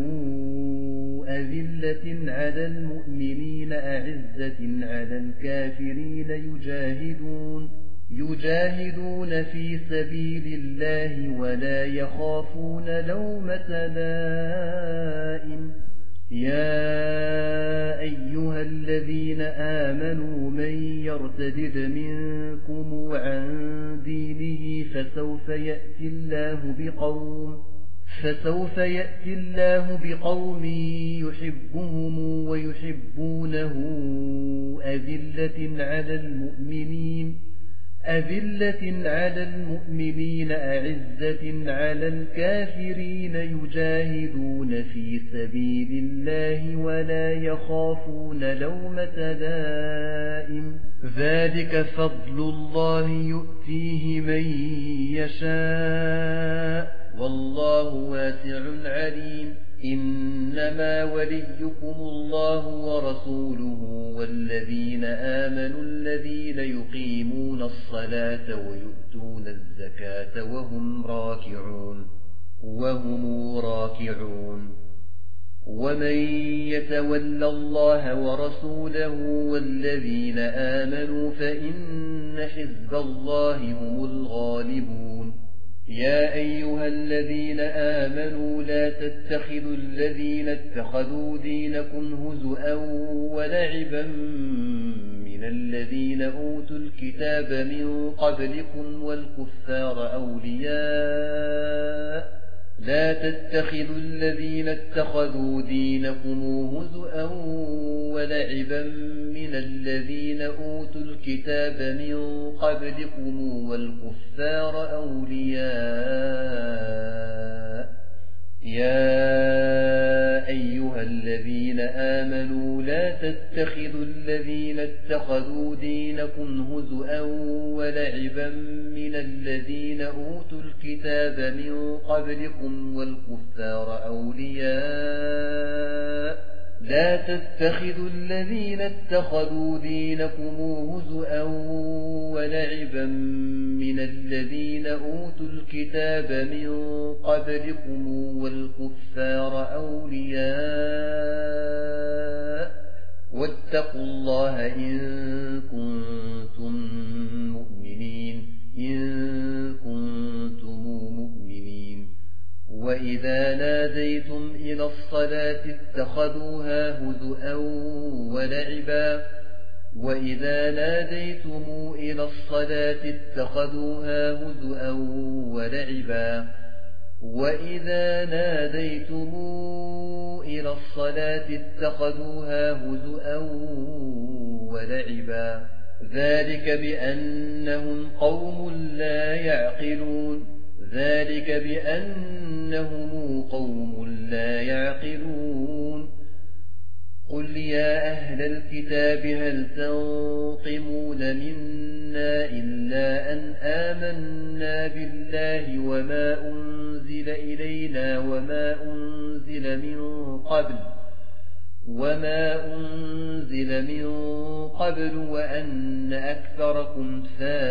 أذلة على المؤمنين أعزة على الكافرين يجاهدون يجاهدون في سبيل الله ولا يخافون لومة لائم يا أيها الذين آمنوا من يرتد منكم عن دينه فسوف يأتي الله بقوم فسوف يأتي الله بقوم يحبهم ويحبونه أذلة على المؤمنين أذلة على المؤمنين أعزة على الكافرين يجاهدون في سبيل الله ولا يخافون لومة لائم ذلك فضل الله يؤتيه من يشاء والله واسع عليم إنما وليكم الله ورسوله والذين آمنوا الذين يقيمون الصلاة ويؤتون الزكاة وهم راكعون وهم راكعون ومن يتول الله ورسوله والذين آمنوا فإن حزب الله هم الغالبون يا أيها الذين آمنوا لا تتخذوا الذين اتخذوا دينكم هزؤا ولعبا من الذين أوتوا الكتاب من قبلكم والكفار أولياء لا تتخذوا الذين اتخذوا دينكم هزؤا ولعبا من الذين أوتوا الكتاب من قبلكم والكفار أولياء يا أيها الذين آمنوا لا تتخذوا الذين اتخذوا دينكم هزؤا ولعبا من الذين أوتوا الكتاب من قبلكم والكفار أولياء لا تتخذوا الذين اتخذوا دينكم هزؤا ولعبا من الذين أوتوا الكتاب من قبلكم والكفار أولياء واتقوا الله إن كنتم مؤمنين إن كنتم مؤمنين وإذا ناديتم إلى الصلاة اتخذوها هزؤا ولعبا وإذا ناديتم إلى الصلاة اتخذوها هزؤا ولعبا وإذا ناديتم إلى الصلاة اتخذوها هزؤا ولعبا ذلك بأنهم قوم لا يعقلون ذلك بأنهم قوم لا يعقلون قل يا أهل الكتاب هل تنقمون منا إلا أن آمنا بالله وما أنزل إلينا وما أنزل من قبل وما أنزل من قبل وأن أكثركم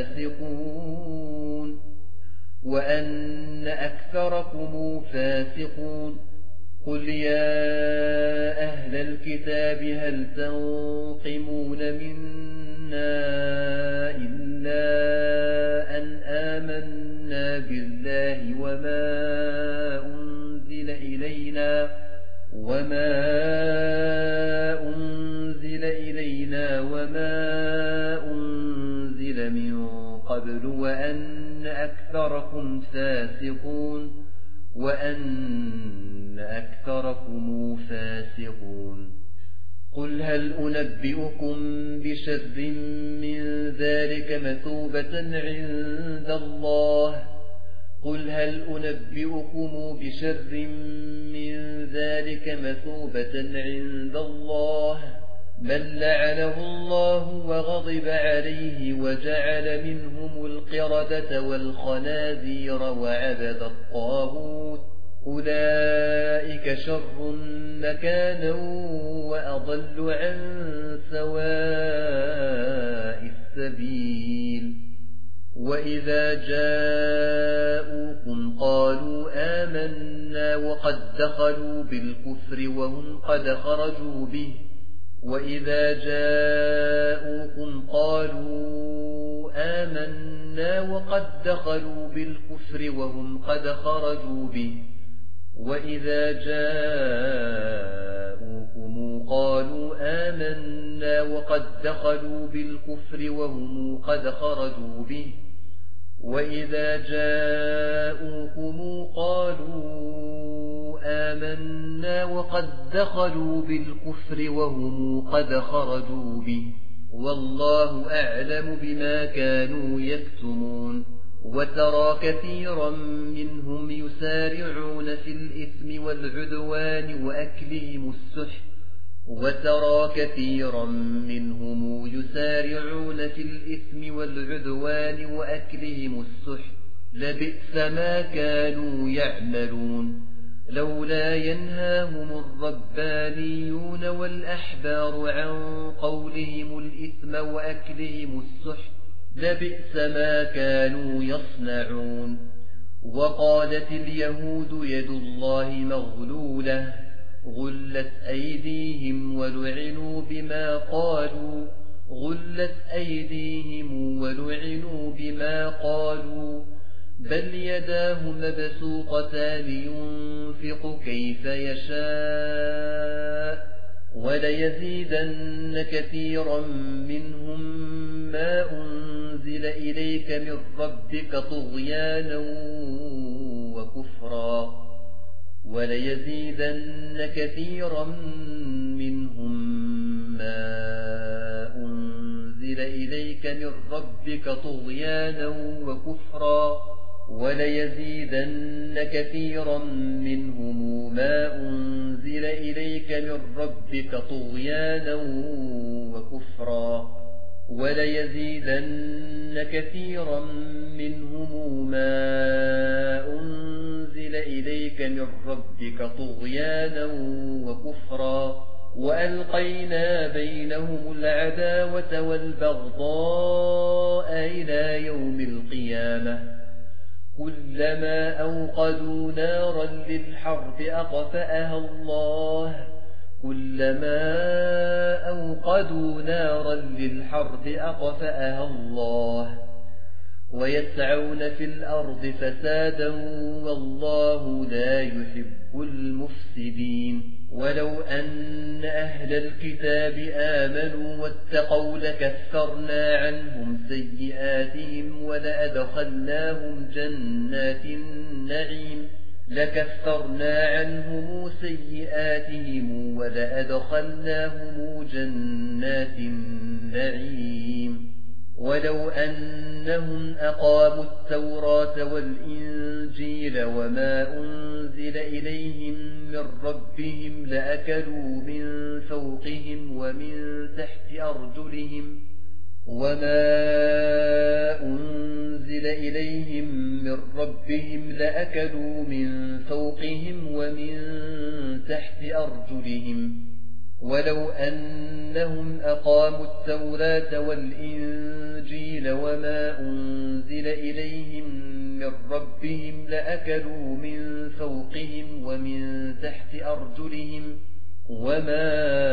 فاسقون وأن أكثركم فاسقون قل يا أهل الكتاب هل تنقمون منا إلا أن آمنا بالله وما أنزل إلينا وما أنزل إلينا وما أنزل من قبل وأن أكثركم فاسقون وأن أكثركم فاسقون قل هل أنبئكم بشر من ذلك مثوبة عند الله قل هل أنبئكم بشر من ذلك مثوبة عند الله من لعنه الله وغضب عليه وجعل منهم القردة والخنازير وعبد الطاغوت أولئك شر مكانا وأضل عن سواء السبيل وإذا جاءوكم قالوا آمنا وقد دخلوا بالكفر وهم قد خرجوا به وإذا جاءوكم قالوا آمنا وقد دخلوا بالكفر وهم قد خرجوا به وإذا جاءوكم قالوا آمنا وقد دخلوا بالكفر وهم قد خرجوا به وإذا جاءوكم قالوا آمنا وقد دخلوا بالكفر وهم قد خرجوا به والله أعلم بما كانوا يكتمون وترى كثيرا منهم يسارعون في الإثم والعدوان وأكلهم السحت وترى كثيرا منهم يسارعون في الإثم والعدوان وأكلهم السحت لبئس ما كانوا يعملون لولا ينهاهم الربانيون والأحبار عن قولهم الإثم وأكلهم السحت لبئس ما كانوا يصنعون وقالت اليهود يد الله مغلولة غلت أيديهم ولعنوا بما قالوا غلت أيديهم ولعنوا بما قالوا بل يداه مبسوطتان لينفق كيف يشاء وليزيدن كثيرا منهم ما أنزل إليك من ربك طغيانا وكفرا وليزيدن كثيرا منهم ما أنزل إليك من ربك طغيانا وكفرا وليزيدن كثيرا منهم ما أنزل إليك من ربك طغيانا وكفرا وليزيدن كثيرا منهم ما أنزل إليك من ربك طغيانا وكفرا وألقينا بينهم العداوة والبغضاء إلى يوم القيامة كلما أوقدوا نارا للحرب أطفأها الله كلما أوقدوا نارا للحرب أطفأها الله ويسعون في الأرض فسادا والله لا يحب المفسدين ولو أن أهل الكتاب آمنوا واتقوا لكفرنا عنهم سيئاتهم ولأدخلناهم جنات النعيم لكفرنا عنهم سيئاتهم ولأدخلناهم جنات النعيم ولو أنهم أقاموا التوراة والإنجيل وما أنزل إليهم من ربهم لأكلوا من فوقهم ومن تحت أرجلهم وما أنزل إليهم من ربهم لأكلوا من فوقهم ومن تحت أرجلهم ولو أنهم أقاموا التوراة والإنجيل وما أنزل إليهم من ربهم لأكلوا من فوقهم ومن تحت أرجلهم وما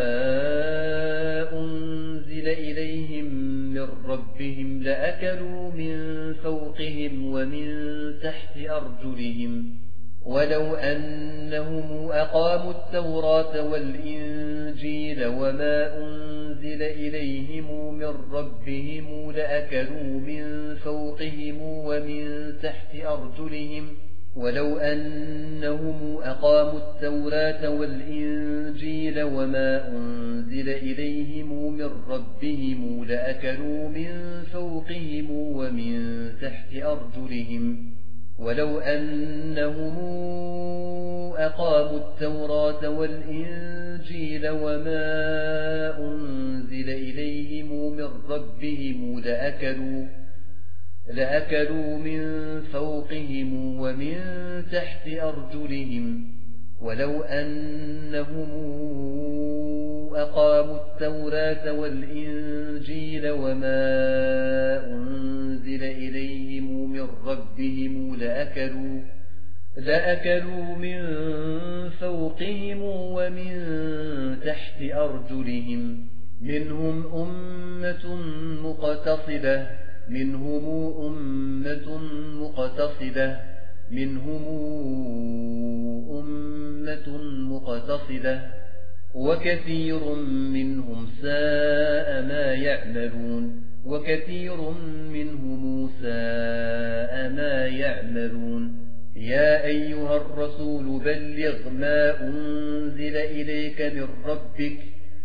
أنزل إليهم من ربهم لأكلوا من فوقهم ومن تحت أرجلهم ولو أنهم أقاموا التوراة والإنجيل وما أنزل إليهم من ربهم لأكلوا من فوقهم ومن تحت أرجلهم ولو أنهم أقاموا التوراة والإنجيل وما أنزل إليهم من ربهم لأكلوا من فوقهم ومن تحت أرجلهم ولو أنهم أقاموا التوراة والإنجيل وما أنزل إليهم من ربهم لأكلوا لأكلوا من فوقهم ومن تحت أرجلهم ولو أنهم أقاموا التوراة والإنجيل وما أنزل إليهم من ربهم لأكلوا لأكلوا من فوقهم ومن تحت أرجلهم منهم أمة مقتصدة منهم أمة مقتصدة منهم أمة مقتصدة وكثير منهم ساء ما يعملون وكثير منهم ساء ما يعملون يا أيها الرسول بلغ ما أنزل إليك من ربك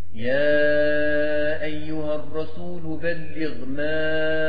يا أيها الرسول بلغ ما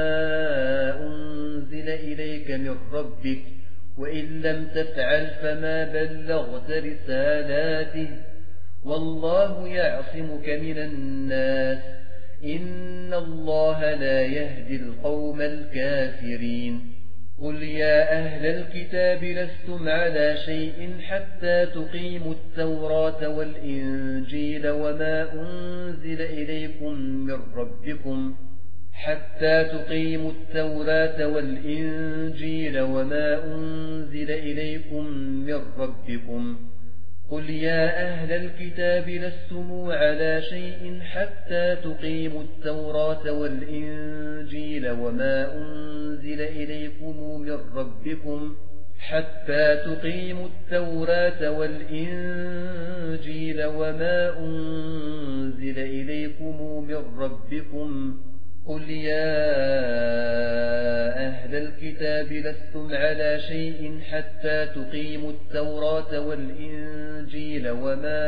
أنزل إليك من ربك وإن لم تفعل فما بلغت رسالاته والله يعصمك من الناس إن الله لا يهدي القوم الكافرين قل يا أهل الكتاب لستم على شيء حتى تقيموا التوراة والإنجيل وما أنزل إليكم من ربكم حتى تقيموا التوراة والإنجيل وما أنزل إليكم من ربكم قل يا أهل الكتاب لستم على شيء حتى تقيموا التوراة والإنجيل وما أنزل إليكم من ربكم حتى تقيموا التوراة والإنجيل وما أنزل إليكم من ربكم قل يا أهل الكتاب لستم على شيء حتى تقيموا التوراة والإنجيل وما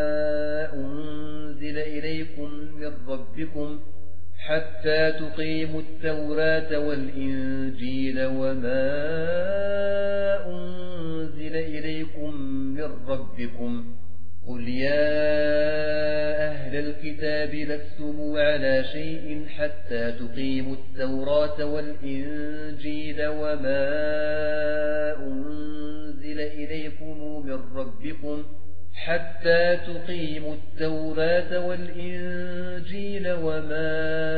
أنزل إليكم من ربكم حتى تقيموا التوراة والإنجيل وما أنزل إليكم من ربكم قل يا أهل الكتاب لستم على شيء حتى تقيموا التوراة والإنجيل وما أنزل إليكم من ربكم حتى تقيموا التوراة والإنجيل وما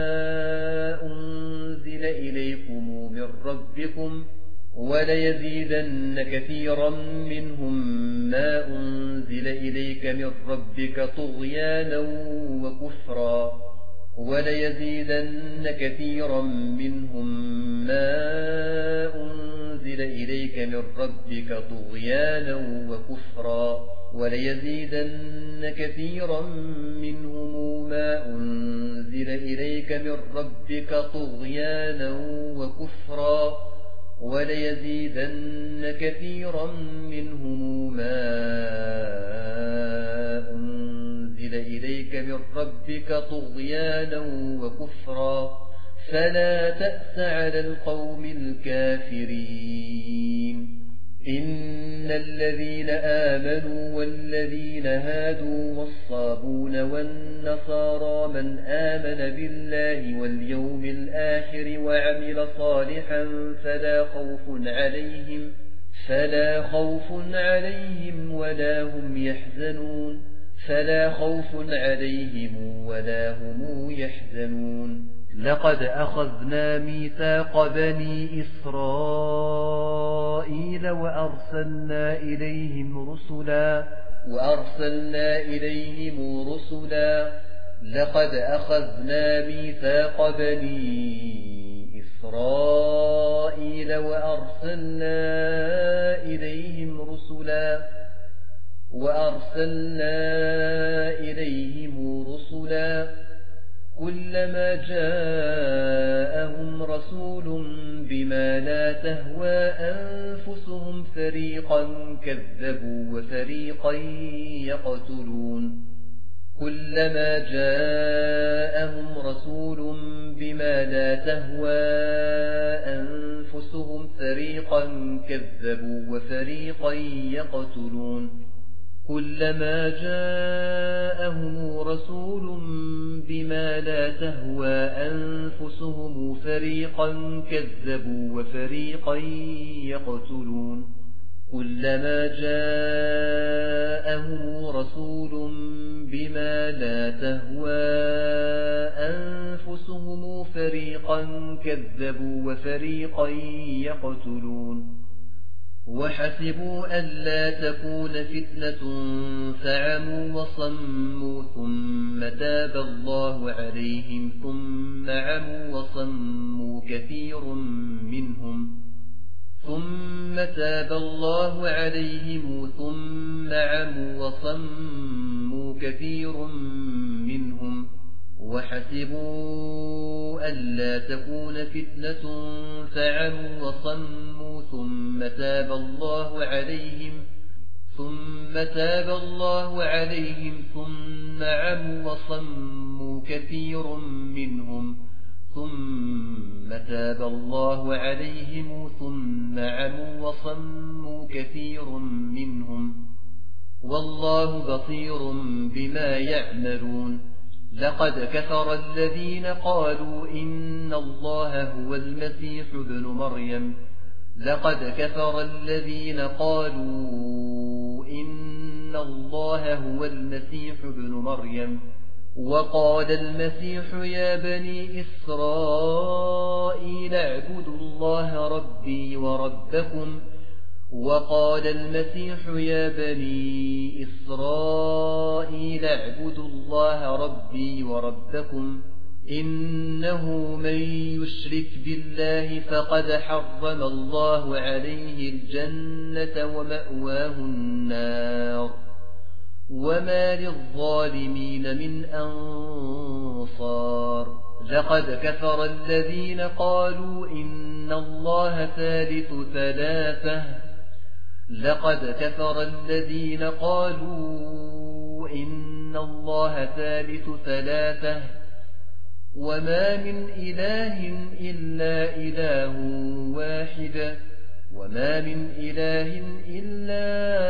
أنزل إليكم من ربكم وليزيدن كثيرا منهم ما أنزل إليك من ربك طغيانا وكفرا وليزيدن كثيرا منهم ما أنزل إليك من ربك طغيانا وكفرا وليزيدن كثيرا منهم ما أنزل إليك من ربك طغيانا وكفرا وليزيدن كثيرا منهم ما أنزل إليك من ربك طغيانا وكفرا فلا تأس على القوم الكافرين إن الذين آمنوا والذين هادوا والصابون والنصارى من آمن بالله واليوم الآخر وعمل صالحا فلا خوف عليهم فلا خوف عليهم ولا هم يحزنون فلا خوف عليهم ولا هم يحزنون لقد أخذنا ميثاق بني إسرائيل وأرسلنا إليهم رسلا وأرسلنا إليهم رسلا لقد أخذنا ميثاق بني إسرائيل وأرسلنا إليهم رسلا رسلا وأرسلنا إليهم رسلا كلما جاءهم رسول بما لا تهوى أنفسهم فريقا كذبوا وفريقا يقتلون كلما جاءهم رسول بما لا تهوى أنفسهم فريقا كذبوا وفريقا يقتلون كلما جاءهم رسول بما لا تهوى أنفسهم فريقا كذبوا وفريقا يقتلون كلما جاءهم رسول بما لا تهوى أنفسهم فريقا كذبوا وفريقا يقتلون وحسبوا ألا تكون فتنة فعموا وصموا ثم تاب الله عليهم ثم عموا وصموا كثير منهم ثم تاب الله عليهم ثم عموا وصموا كثير منهم وحسبوا ألا تكون فتنة فعموا وصموا ثم تاب الله عليهم ثم تاب الله عليهم ثم عموا وصموا كثير منهم ثم تاب الله عليهم ثم عموا وصموا كثير منهم والله بصير بما يعملون لقد كفر الذين قالوا إن الله هو المسيح ابن مريم لقد كفر الذين قالوا إن الله هو المسيح ابن مريم وقال المسيح يا بني إسرائيل اعبدوا الله ربي وربكم وقال المسيح يا بني إسرائيل اعبدوا الله ربي وربكم إنه من يشرك بالله فقد حرم الله عليه الجنة ومأواه النار وما للظالمين من أنصار لقد كفر الذين قالوا إن الله ثالث ثلاثة لقد كفر الذين قالوا إن الله ثالث ثلاثة وما من إله إلا إله واحد وما من إله إلا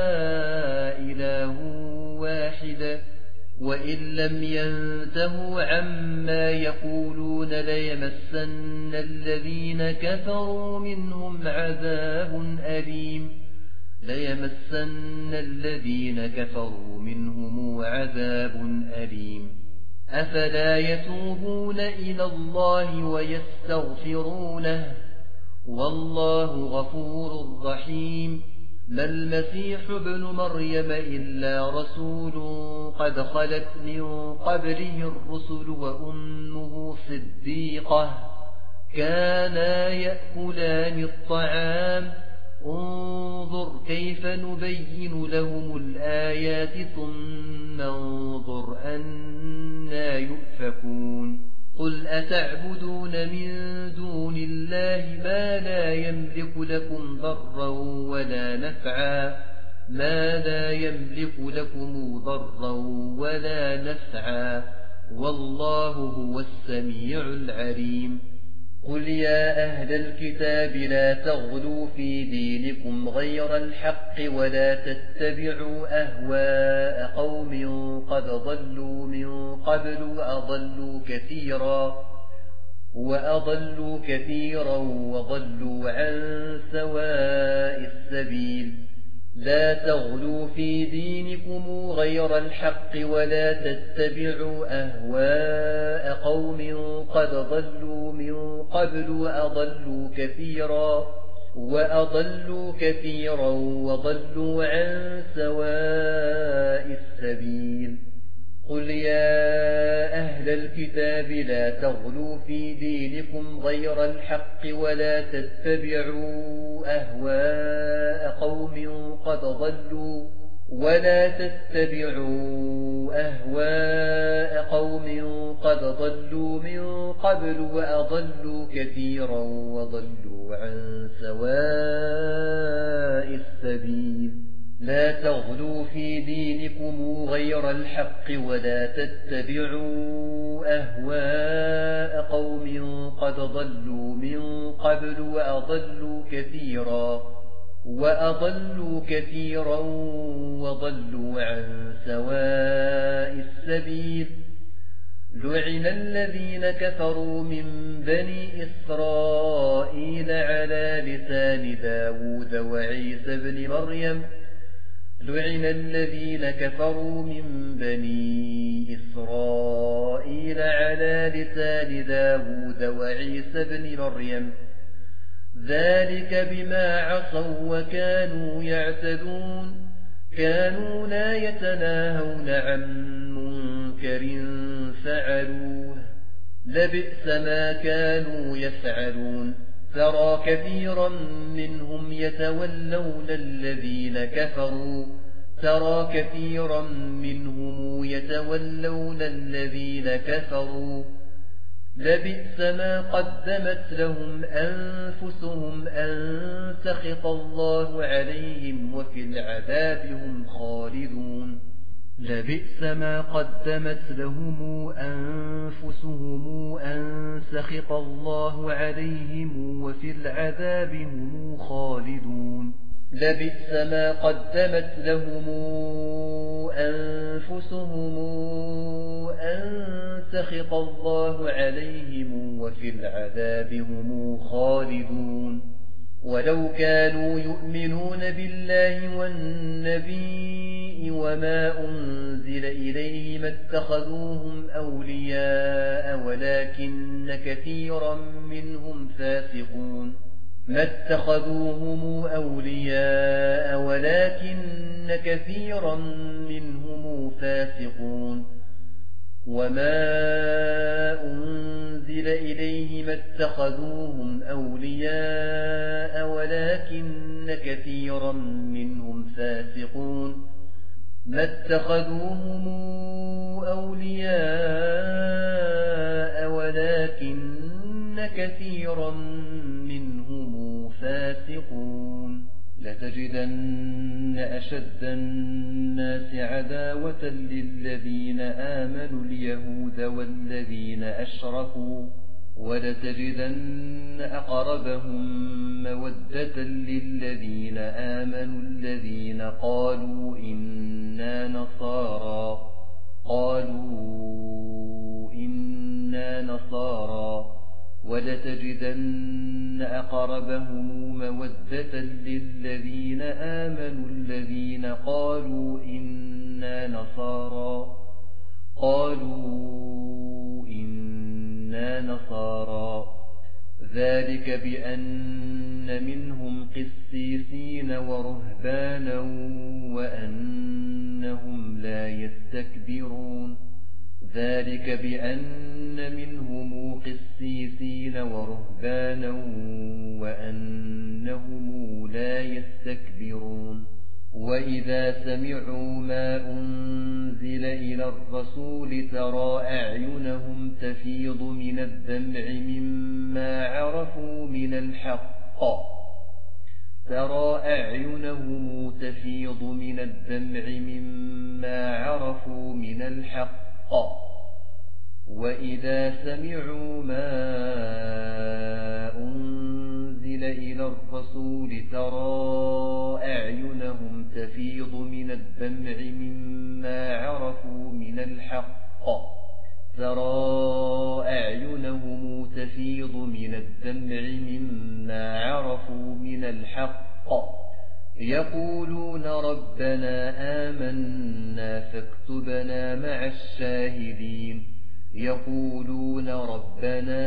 إله واحد وإن لم ينتهوا عما يقولون ليمسن الذين كفروا منهم عذاب أليم ليمسن الذين كفروا منهم عذاب أليم أفلا يتوبون إلى الله ويستغفرونه والله غفور رحيم ما المسيح ابن مريم إلا رسول قد خلت من قبله الرسل وأمه صديقة كانا يأكلان الطعام انظر كيف نبين لهم الآيات ثم انظر أنا يؤفكون قل أتعبدون من دون الله ما لا يملك لكم ضرا ولا نفعا ما لا يملك لكم ضرا ولا نفعا والله هو السميع العليم قل يا أهل الكتاب لا تغلوا في دينكم غير الحق ولا تتبعوا أهواء قوم قد ضلوا من قبل وأضلوا كثيرا وأضلوا كثيرا وضلوا عن سواء السبيل لا تغلوا في دينكم غير الحق ولا تتبعوا أهواء قوم قد ضلوا من قبل وأضلوا كثيرا وأضلوا كثيرا وضلوا عن سواء السبيل قل يا أهل أهل الكتاب لا تغلوا في دينكم غير الحق ولا تتبعوا أهواء قوم قد ضلوا ولا تتبعوا أهواء قوم قد ضلوا من قبل وأضلوا كثيرا وضلوا عن سواء السبيل لا تغلوا في دينكم غير الحق ولا تتبعوا أهواء قوم قد ضلوا من قبل وأضلوا كثيرا وأضلوا كثيرا وضلوا عن سواء السبيل لعن الذين كفروا من بني إسرائيل على لسان داود وعيسى بن مريم لعن الذين كفروا من بني إسرائيل على لسان داود وعيسى بن مريم ذلك بما عصوا وكانوا يعتدون كانوا لا يتناهون عن منكر فعلوه لبئس ما كانوا يفعلون ترى كثيرا منهم يتولون الذين كفروا ترى كثيرا منهم يتولون الذين كفروا لبئس ما قدمت لهم أنفسهم أن سخط الله عليهم وفي العذاب هم خالدون لبئس ما قدمت لهم أنفسهم أن سخط الله عليهم وفي العذاب هم خالدون لبئس ما قدمت لهم أنفسهم أن سخط الله عليهم وفي العذاب هم خالدون ولو كانوا يؤمنون بالله والنبي وما أنزل إليه ما اتخذوهم أولياء ولكن كثيرا منهم فاسقون ما اتخذوهم أولياء ولكن كثيرا منهم فاسقون وما أنزل إليه ما اتخذوهم أولياء ولكن كثيرا منهم فاسقون ما اتخذوهم أولياء ولكن كثيرا منهم فاسقون لتجدن أشد الناس عداوة للذين آمنوا اليهود والذين أشركوا ولتجدن أقربهم مودة للذين آمنوا الذين قالوا إنا نصارى قالوا إنا نصارى ولتجدن أقربهم مودة للذين آمنوا الذين قالوا إنا نصارى قالوا إنا نصارى ذلك بأن منهم قسيسين ورهبانا وأنهم لا يستكبرون ذلك بأن منهم قسيسين ورهبانا وأنهم لا يستكبرون وإذا سمعوا ما أنزل إلى الرسول ترى أعينهم تفيض من الدمع مما عرفوا من الحق ترى أعينهم تفيض من الدمع مما عرفوا من الحق وإذا سمعوا ما أنزل إلى الرسول ترى أعينهم تفيض من الدمع مما عرفوا من الحق ترى أعينهم تفيض من الدمع مما عرفوا من الحق يقولون ربنا آمنا فاكتبنا مع الشاهدين يقولون ربنا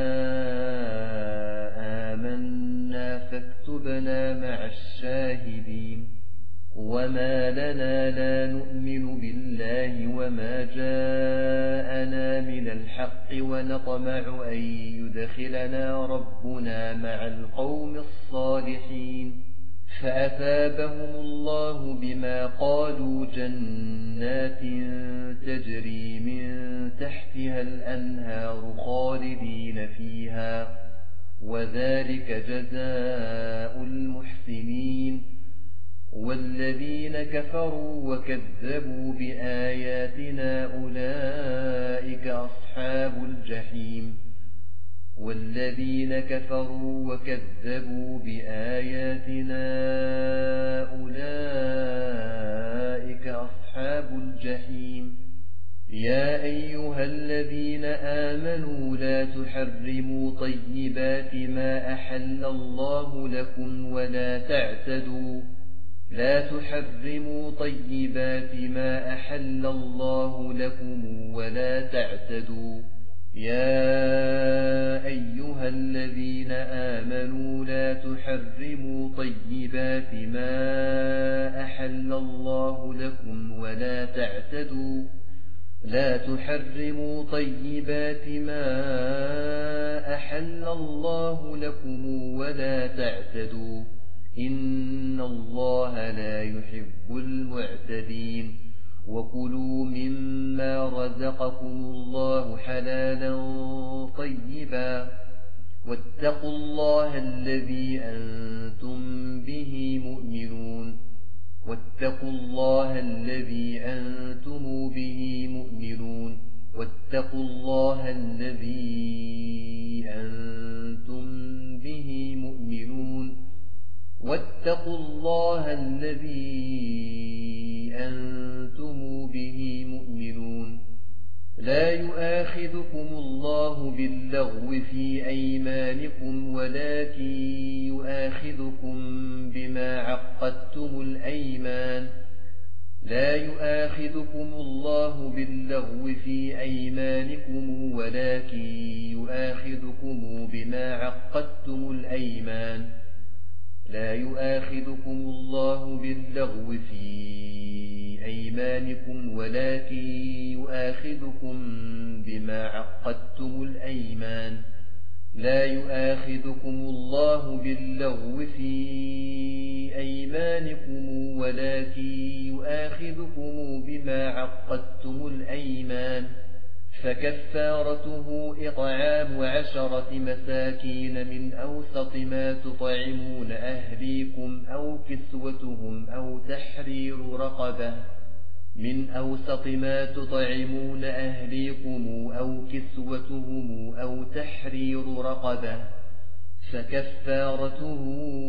آمنا فاكتبنا مع الشاهدين وما لنا لا نؤمن بالله وما جاءنا من الحق ونطمع أن يدخلنا ربنا مع القوم الصالحين فأثابهم الله بما قالوا جنات تجري من تحتها الأنهار خالدين فيها وذلك جزاء المحسنين والذين كفروا وكذبوا بآياتنا أولئك أصحاب الجحيم والذين كفروا وكذبوا بآياتنا أولئك أصحاب الجحيم يا أيها الذين آمنوا لا تحرموا طيبات ما أحل الله لكم ولا تعتدوا لا تحرموا طيبات ما أحل الله لكم ولا تعتدوا يا أيها الذين آمنوا لا تحرموا طيبات ما أحل الله لكم ولا تعتدوا لا تحرموا طيبات ما أحل الله لكم ولا تعتدوا إن الله لا يحب المعتدين وكلوا مما رزقكم الله حلالا طيبا واتقوا الله الذي أنتم به مؤمنون واتقوا الله الذي أنتم به مؤمنون واتقوا الله الذي أنتم به مؤمنون واتقوا الله الذي أنتم به مؤمنون لا يؤاخذكم الله باللغو في أيمانكم ولكن يؤاخذكم بما عقدتم الأيمان لا يؤاخذكم الله باللغو في أيمانكم ولكن يؤاخذكم بما عقدتم الأيمان لا يؤاخذكم الله باللغو في أيمانكم ولكن يؤاخذكم بما عقدتم الأيمان لا يؤاخذكم الله باللغو في أيمانكم ولكن يؤاخذكم بما عقدتم الأيمان فكفارته إطعام عشرة مساكين من أوسط ما تطعمون أهليكم أو كسوتهم أو تحرير رقبة من أوسط ما تطعمون أهليكم أو كسوتهم أو تحرير رقبة فكفارته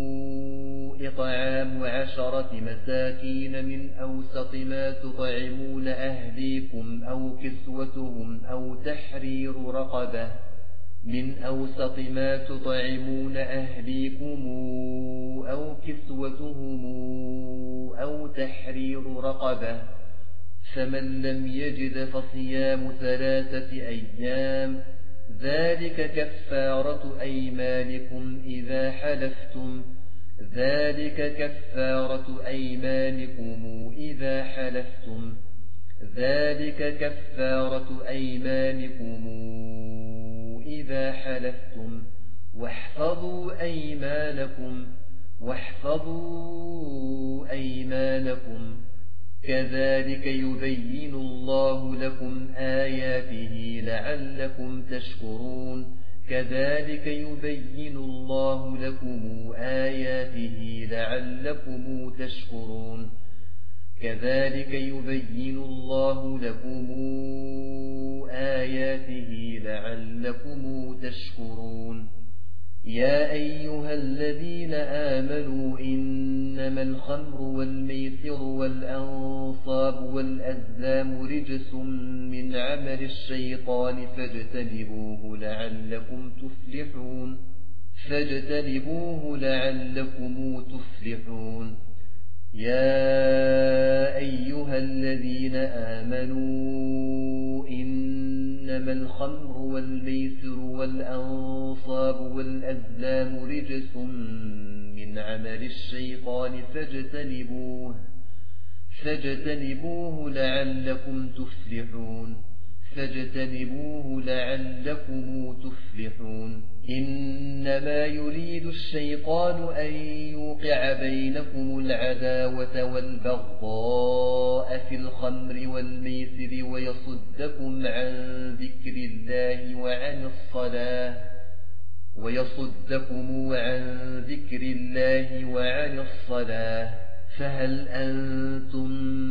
إطعام عشرة مساكين من أوسط ما تطعمون أهليكم أو كسوتهم أو تحرير رقبة من أوسط ما تطعمون أهليكم أو كسوتهم أو تحرير رقبة فمن لم يجد فصيام ثلاثة أيام ذلك كفارة أيمانكم إذا حلفتم ذلك كفارة أيمانكم إذا حلفتم ذلك كفارة أيمانكم إذا حلفتم واحفظوا أيمانكم واحفظوا أيمانكم كذلك يبين الله لكم آياته لعلكم تشكرون كذلك يبين الله لكم آياته لعلكم تشكرون كذلك يبين الله لكم آياته لعلكم تشكرون يا أيها الذين آمنوا إنما الخمر والميسر والأنصاب والأزلام رجس من عمل الشيطان فاجتنبوه لعلكم تفلحون فاجتنبوه لعلكم تفلحون يا أيها الذين آمنوا إنما الخمر والميسر والأنصاب والأزلام رجس من عمل الشيطان فاجتنبوه فاجتنبوه لعلكم تفلحون فاجتنبوه لعلكم تفلحون إنما يريد الشيطان أن يوقع بينكم العداوة والبغضاء في الخمر والميسر ويصدكم عن ذكر الله وعن الصلاة ويصدكم عن ذكر الله وعن الصلاة فهل أنتم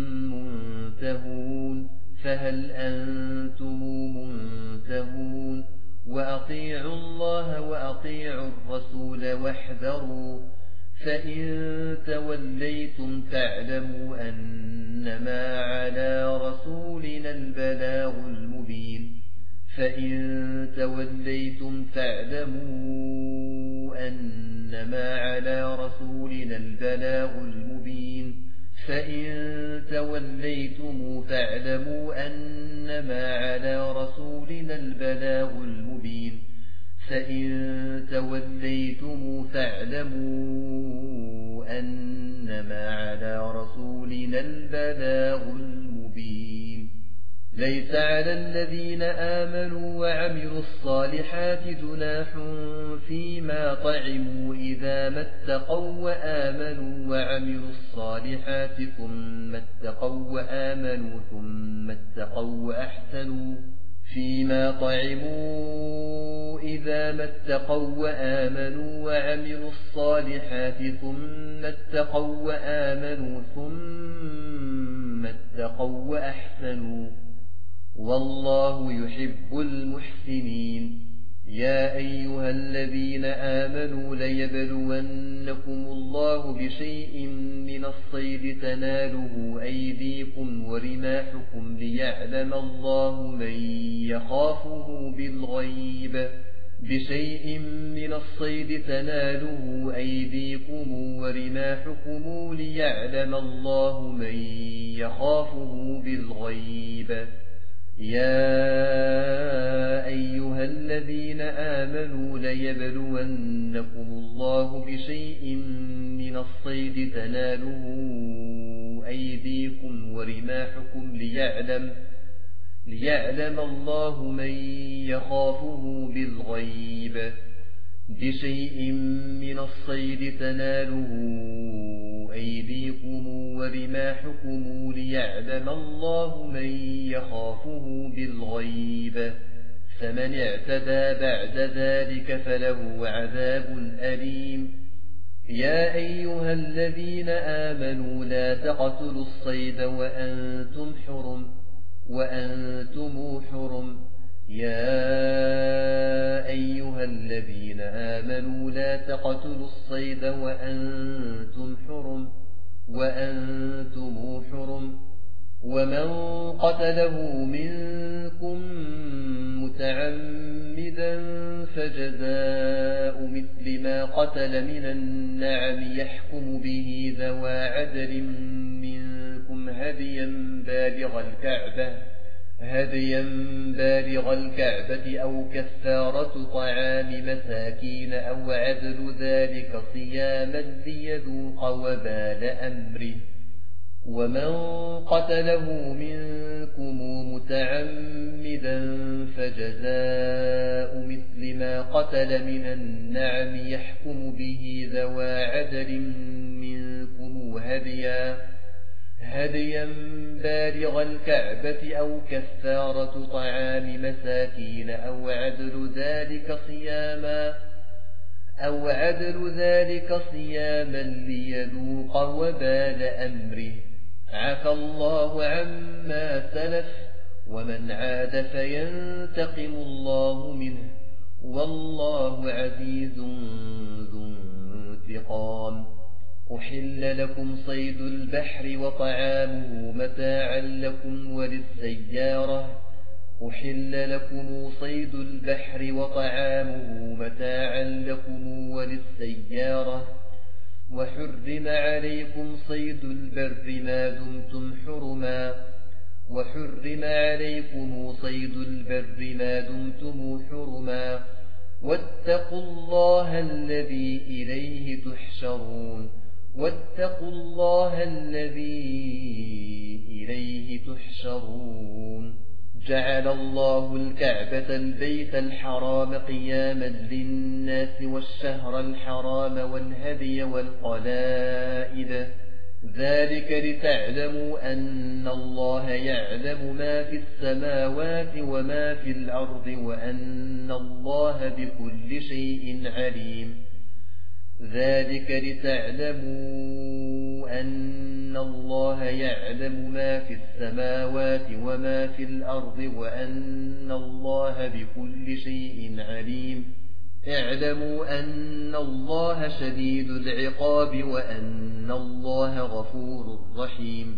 منتهون فهل أنتم منتهون وأطيعوا الله وأطيعوا الرسول واحذروا فإن توليتم فاعلموا أنما على رسولنا البلاغ المبين فإن توليتم فاعلموا أنما على رسولنا البلاغ المبين فإن توليتم فاعلموا أنما على رسولنا البلاغ المبين فإن توليتم فاعلموا أنما على رسولنا البلاغ المبين ليس على الذين آمنوا وعملوا الصالحات جناح فيما طعموا إذا ما اتقوا وآمنوا وعملوا الصالحات ثم اتقوا وآمنوا ثم اتقوا وأحسنوا فيما طعموا إذا ما اتقوا وآمنوا وعملوا الصالحات ثم اتقوا وآمنوا ثم اتقوا وأحسنوا والله يحب المحسنين يا أيها الذين آمنوا ليبلونكم الله بشيء من الصيد تناله أيديكم ورماحكم ليعلم الله من يخافه بالغيب بشيء من الصيد تناله أيديكم ورماحكم ليعلم الله من يخافه بالغيب يا أيها الذين آمنوا ليبلونكم الله بشيء من الصيد تناله أيديكم ورماحكم ليعلم ليعلم الله من يخافه بالغيب بشيء من الصيد تناله أيديكم ورماحكم ليعلم الله من يخافه بالغيب فمن اعتدى بعد ذلك فله عذاب أليم يا أيها الذين آمنوا لا تقتلوا الصيد وأنتم حرم وأنتم حرم يا أيها الذين آمنوا لا تقتلوا الصيد وأنتم حرم وأنتم حرم ومن قتله منكم متعمدا فجزاء مثل ما قتل من النعم يحكم به ذوى عدل منكم هديا بالغ الكعبة هديا بالغ الكعبة أو كفارة طعام مساكين أو عدل ذلك صياما ليذوق وبال أمره ومن قتله منكم متعمدا فجزاء مثل ما قتل من النعم يحكم به ذوى عدل منكم هديا هديا بالغ الكعبة أو كفارة طعام مساكين أو عدل ذلك صياما أو عدل ذلك صياما ليذوق وبال أمره عفى الله عما سلف ومن عاد فينتقم الله منه والله عزيز ذو انتقام أحل لكم صيد البحر وطعامه متاعا لكم وللسيارة أحل لكم صيد البحر وطعامه متاعا لكم وللسيارة وحرم عليكم صيد البر ما دمتم حرما وحرم عليكم صيد البر ما دمتم حرما واتقوا الله الذي إليه تحشرون واتقوا الله الذي إليه تحشرون جعل الله الكعبة البيت الحرام قياما للناس والشهر الحرام والهدي والقلائد ذلك لتعلموا أن الله يعلم ما في السماوات وما في الأرض وأن الله بكل شيء عليم ذلك لتعلموا أن الله يعلم ما في السماوات وما في الأرض وأن الله بكل شيء عليم اعلموا أن الله شديد العقاب وأن الله غفور رحيم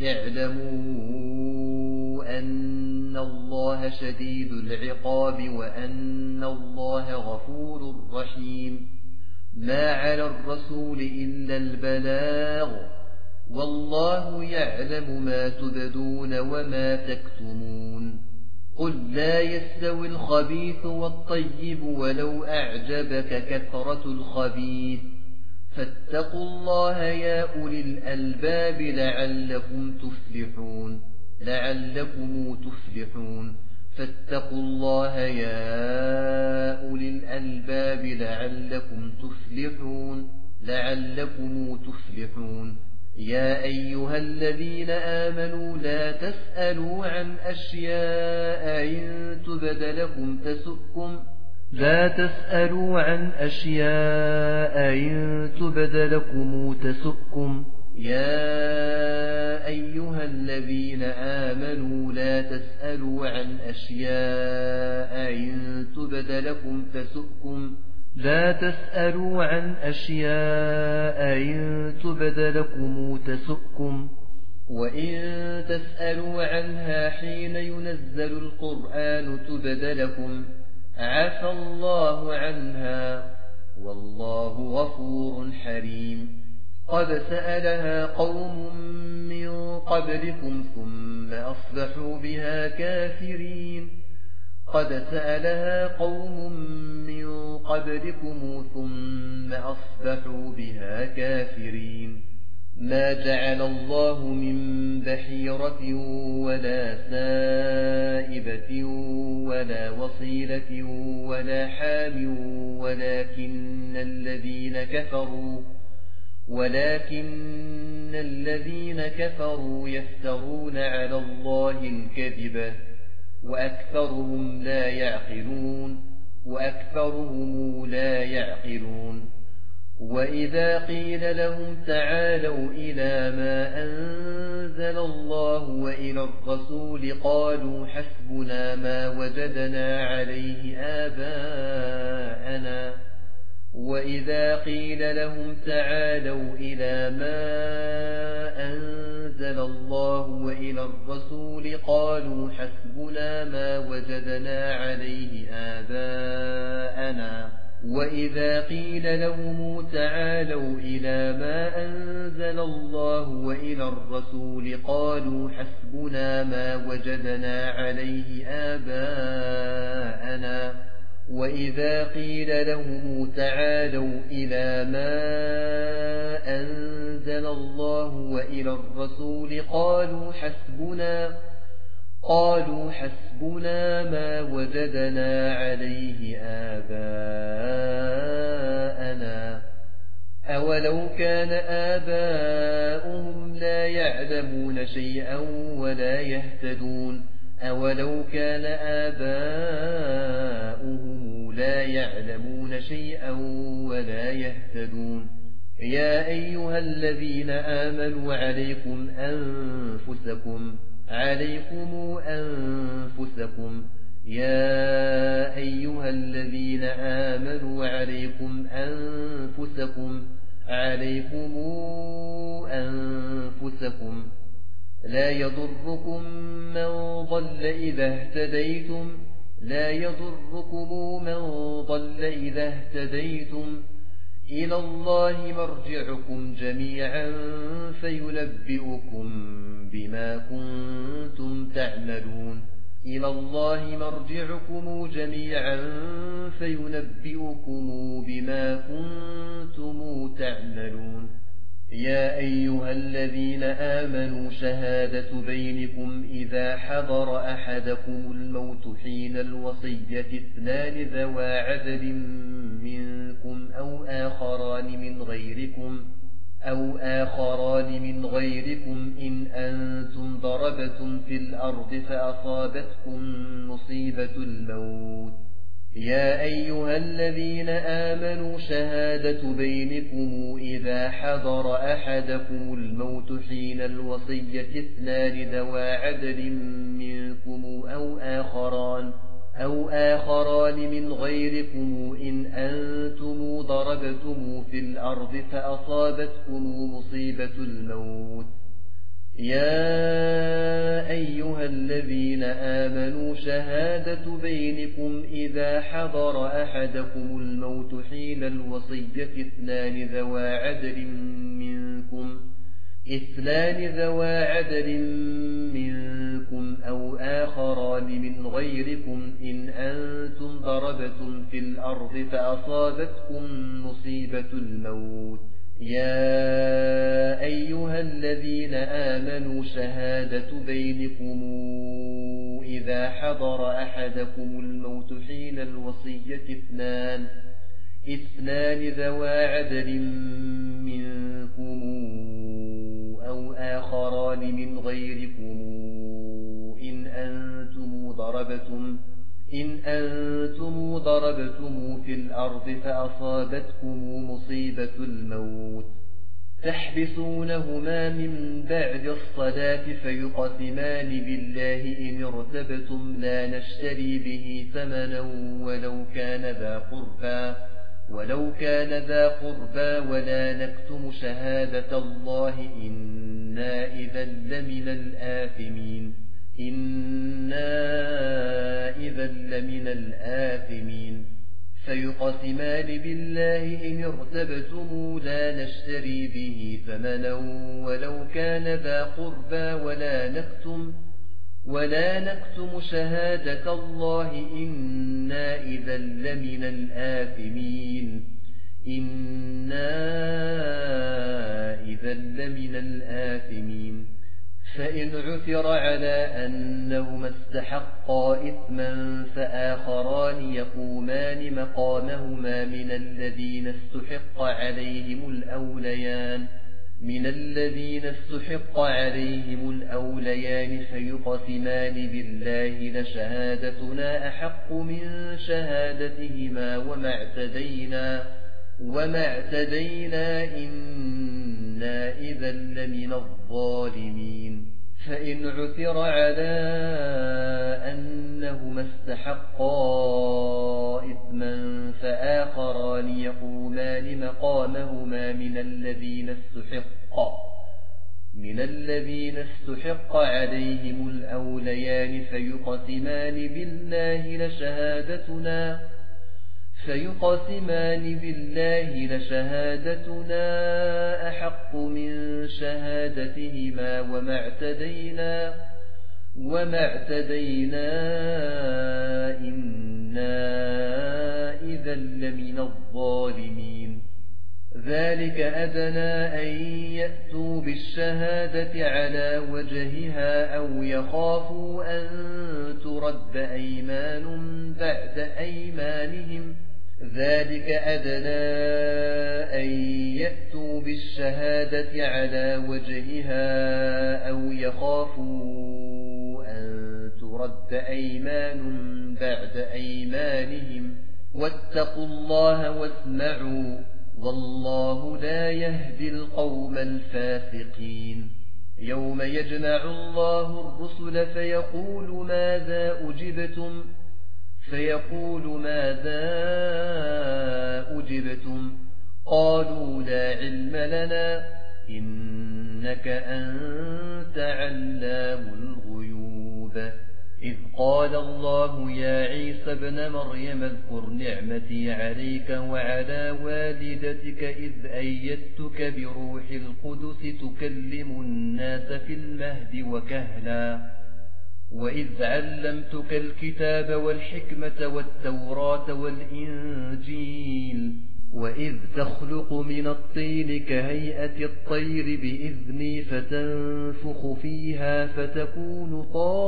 اعلموا أن الله شديد العقاب وأن الله غفور رحيم ما على الرسول إلا البلاغ والله يعلم ما تبدون وما تكتمون قل لا يستوي الخبيث والطيب ولو أعجبك كثرة الخبيث فاتقوا الله يا أولي الألباب لعلكم تفلحون لعلكم تفلحون فاتقوا الله يا أولي الألباب لعلكم تفلحون لعلكم تفلحون يا أيها الذين آمنوا لا تسألوا عن أشياء إن تبد لكم تسؤكم لا تسألوا عن أشياء إن تبد لكم تسؤكم يا أيها الذين آمنوا لا تسألوا عن أشياء إن تبد لكم تسؤكم لا تسألوا عن أشياء إن تبد لكم تسؤكم وإن تسألوا عنها حين ينزل القرآن تبد لكم عفى الله عنها والله غفور حليم قد سألها قوم من قبلكم ثم أصبحوا بها كافرين قد سألها قوم من قبلكم ثم أصبحوا بها كافرين ما جعل الله من بحيرة ولا سائبة ولا وصيلة ولا حام ولكن الذين كفروا ولكن الذين كفروا يفترون على الله الكذب وأكثرهم لا يعقلون وأكثرهم لا يعقلون وإذا قيل لهم تعالوا إلى ما أنزل الله وإلى الرسول قالوا حسبنا ما وجدنا عليه آباءنا وإذا قيل لهم تعالوا إلى ما أنزل الله وإلى الرسول قالوا حسبنا ما وجدنا عليه آباءنا وإذا قيل لهم تعالوا إلى ما أنزل الله وإلى الرسول قالوا حسبنا ما وجدنا عليه آباءنا وإذا قيل لهم تعالوا إلى ما أنزل الله وإلى الرسول قالوا حسبنا قالوا حسبنا ما وجدنا عليه آباءنا أولو كان آباؤهم لا يعلمون شيئا ولا يهتدون أولو كان آباؤهم لا يعلمون شيئا ولا يهتدون يا أيها الذين آمنوا عليكم أنفسكم عليكم أنفسكم يا أيها الذين آمنوا عليكم أنفسكم عليكم أنفسكم لا يضركم من ضل إذا اهتديتم لا يضركم من ضل إذا اهتديتم إلى الله مرجعكم جميعا فينبئكم بما كنتم تعملون إلى الله مرجعكم جميعا فينبئكم بما كنتم تعملون يا أيها الذين آمنوا شهادة بينكم إذا حضر أحدكم الموت حين الوصية اثنان ذوى عدل منكم أو آخران من غيركم أو آخران من غيركم إن أنتم ضربتم في الأرض فأصابتكم مصيبة الموت. يا أيها الذين آمنوا شهادة بينكم إذا حضر أحدكم الموت حين الوصية اثنان ذوى عدل منكم أو آخران أو آخران من غيركم إن أنتم ضربتم في الأرض فأصابتكم مصيبة الموت. يا أيها الذين آمنوا شهادة بينكم إذا حضر أحدكم الموت حين الوصية اثنان ذوى عدل منكم اثنان ذوى عدل منكم أو آخران من غيركم إن أنتم ضربتم في الأرض فأصابتكم مصيبة الموت. يا أيها الذين آمنوا شهادة بينكم إذا حضر أحدكم الموت حين الوصية اثنان اثنان ذوى عدل منكم أو آخران من غيركم إن أنتم ضربتم إن أنتم ضربتم في الأرض فأصابتكم مصيبة الموت تحبسونهما من بعد الصلاة فيقسمان بالله إن ارتبتم لا نشتري به ثمنا ولو كان ذا قربى ولو كان ذا قربى ولا نكتم شهادة الله إنا إذا لمن الآثمين إنا إذا لمن الآثمين فيقسمان بالله إن ارتبتم لا نشتري به ثمنا ولو كان ذا قربى ولا نكتم ولا نكتم شهادة الله إنا إذا لمن الآثمين إنا إذا لمن الآثمين فإن عثر على أنهما استحقا إثما فآخران يقومان مقامهما من الذين استحق عليهم الأوليان من الذين استحق عليهم الأوليان فيقسمان بالله لشهادتنا أحق من شهادتهما وما اعتدينا وما اعتدينا إنا إذا لمن الظالمين فإن عثر على أنهما استحقا إثما فآخران يقومان مقامهما من الذين استحق من الذين استحق عليهم الأوليان فيقسمان بالله لشهادتنا فيقسمان بالله لشهادتنا أحق من شهادتهما وما اعتدينا وما اعتدينا إنا إذا لمن الظالمين ذلك أدنى أن يأتوا بالشهادة على وجهها أو يخافوا أن ترد أيمان بعد أيمانهم ذلك أدنى أن يأتوا بالشهادة على وجهها أو يخافوا أن ترد أيمان بعد أيمانهم واتقوا الله واسمعوا والله لا يهدي القوم الفاسقين يوم يجمع الله الرسل فيقول ماذا أجبتم فيقول ماذا أجبتم قالوا لا علم لنا إنك أنت علام الغيوب إذ قال الله يا عيسى ابن مريم اذكر نعمتي عليك وعلى والدتك إذ أيدتك بروح القدس تكلم الناس في المهد وكهلا وإذ علمتك الكتاب والحكمة والتوراة والإنجيل وإذ تخلق من الطين كهيئة الطير بإذني فتنفخ فيها فتكون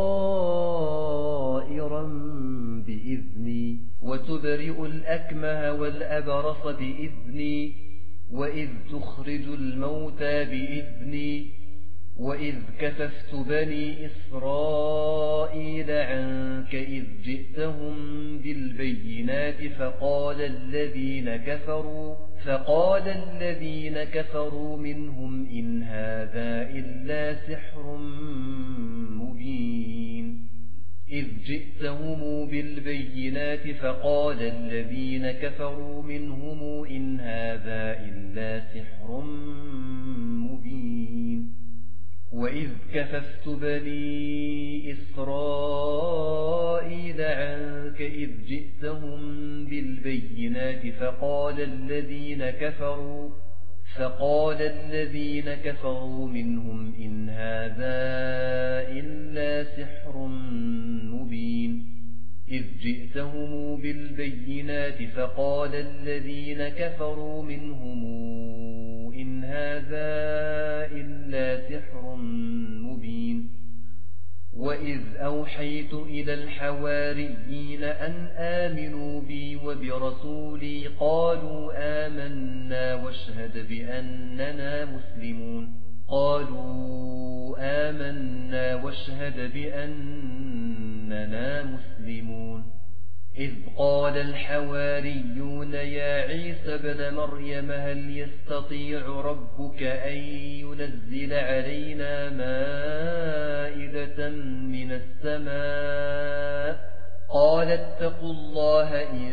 طائرا بإذني وتبرئ الأكمه والأبرص بإذني وإذ تخرج الموتى بإذني وإذ كففت بني إسرائيل عنك إذ جئتهم بالبينات فقال الذين كفروا فقال الذين كفروا منهم إن هذا إلا سحر مبين إذ جئتهم بالبينات فقال الذين كفروا منهم إن هذا إلا سحر مبين وإذ كففت بني إسرائيل عنك إذ جئتهم بالبينات فقال الذين كفروا فقال الذين كفروا منهم إن هذا إلا سحر مبين إذ جئتهم بالبينات فقال الذين كفروا منهم إن هذا إلا سحر مبين وإذ أوحيت إلى الحواريين أن آمنوا بي وبرسولي قالوا آمنا واشهد بأننا مسلمون قالوا آمنا واشهد بأننا مسلمون إذ قال الحواريون يا عيسى ابن مريم هل يستطيع ربك أن ينزل علينا مائدة من السماء قال اتقوا الله إن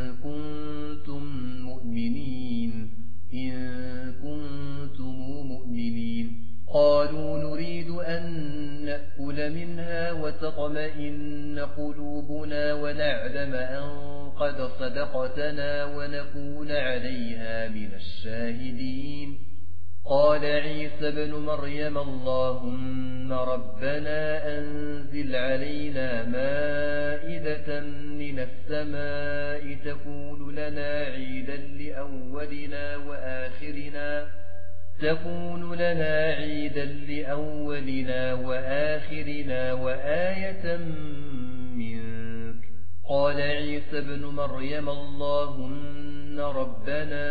كنتم مؤمنين إن كنتم مؤمنين قالوا نريد أن نأكل منها وتطمئن قلوبنا ونعلم أن قد صدقتنا ونكون عليها من الشاهدين قال عيسى ابن مريم اللهم ربنا أنزل علينا مائدة من السماء تكون لنا عيدا لأولنا وآخرنا تكون لنا عيدا لأولنا وآخرنا وآية منك قال عيسى ابن مريم اللهم ربنا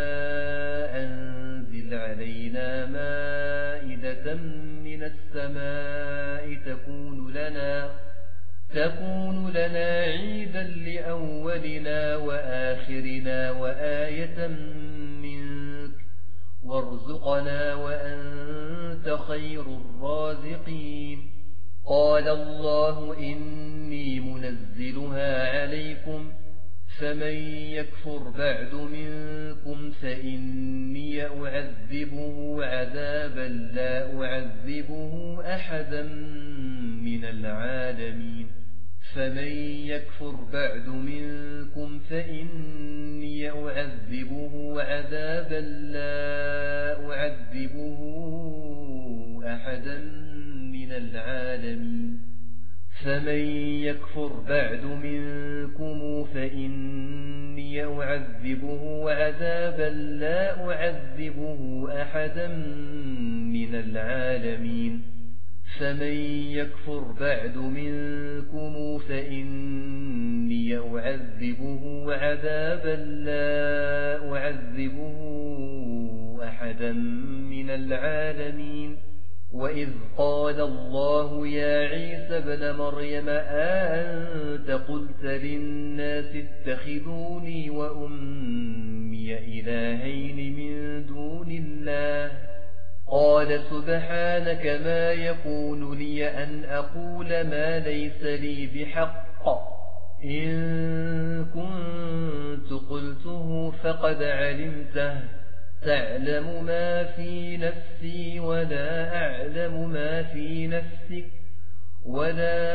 أنزل علينا مائدة من السماء تكون لنا تكون لنا عيدا لأولنا وآخرنا وآية منك وارزقنا وأنت خير الرازقين قال الله إني منزلها عليكم فمن يكفر بعد منكم فإني أعذبه عذابا لا أعذبه أحدا من العالمين فمن يكفر بعد منكم فإني أعذبه عذابا لا أعذبه أحدا من العالمين فمن يكفر بعد منكم فإني أعذبه عذابا لا أعذبه أحدا من العالمين فمن يكفر بعد منكم فإني أعذبه عذابا لا أعذبه أحدا من العالمين وإذ قال الله يا عيسى ابن مريم أأنت قلت للناس اتخذوني وأمي إلهين من دون الله قال سبحانك ما يكون لي أن أقول ما ليس لي بحق إن كنت قلته فقد علمته تعلم ما في نفسي ولا أعلم ما في نفسك ولا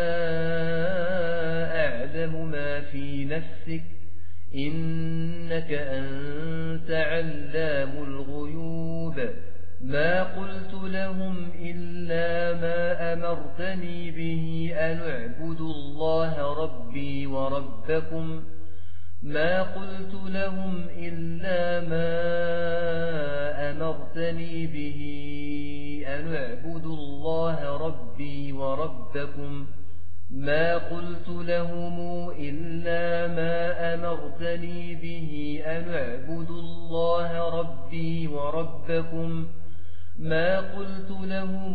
أعلم ما في نفسك إنك أنت علام الغيوب ما قلت لهم إلا ما أمرتني به أن اعبدوا الله ربي وربكم ما قلت لهم إلا ما أمرتني به أن اعبدوا الله ربي وربكم ما قلت لهم إلا ما أمرتني به أن اعبدوا الله ربي وربكم ما قلت لهم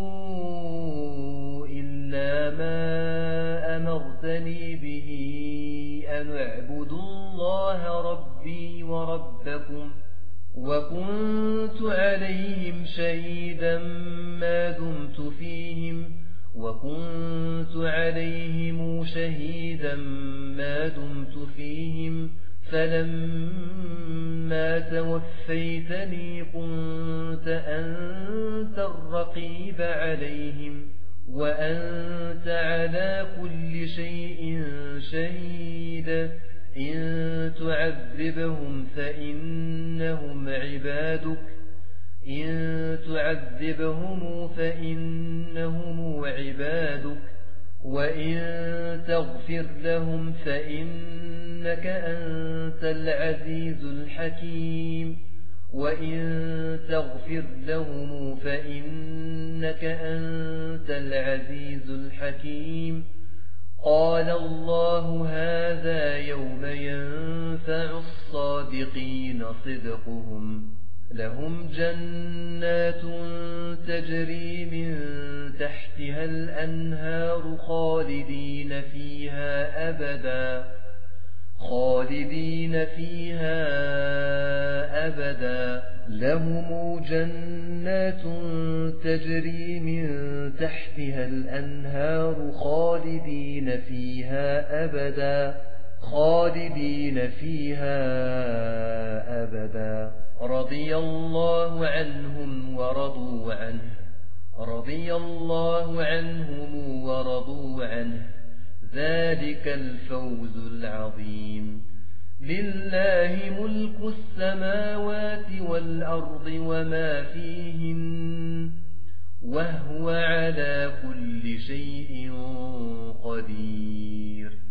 إلا ما أمرتني به أن اعبدوا الله ربي وربكم وكنت عليهم شهيدا ما دمت فيهم وكنت عليهم شهيدا ما دمت فيهم فلما توفيتني كنت أنت الرقيب عليهم وأنت على كل شيء شهيد إن تعذبهم فإنهم عبادك إن تعذبهم فإنهم عبادك وإن تغفر لهم فإنك أنت العزيز الحكيم وإن تغفر لهم فإنك أنت العزيز الحكيم قال الله هذا يوم ينفع الصادقين صدقهم لهم جنات تجري من تحتها الأنهار خالدين فيها أبدا خالدين فيها أبدا لهم جنات تجري من تحتها الأنهار خالدين فيها أبدا خالدين فيها أبدا رضي الله عنهم ورضوا عنه رضي الله عنهم ورضوا عنه ذلك الفوز العظيم لله ملك السماوات والأرض وما فيهن وهو على كل شيء قدير.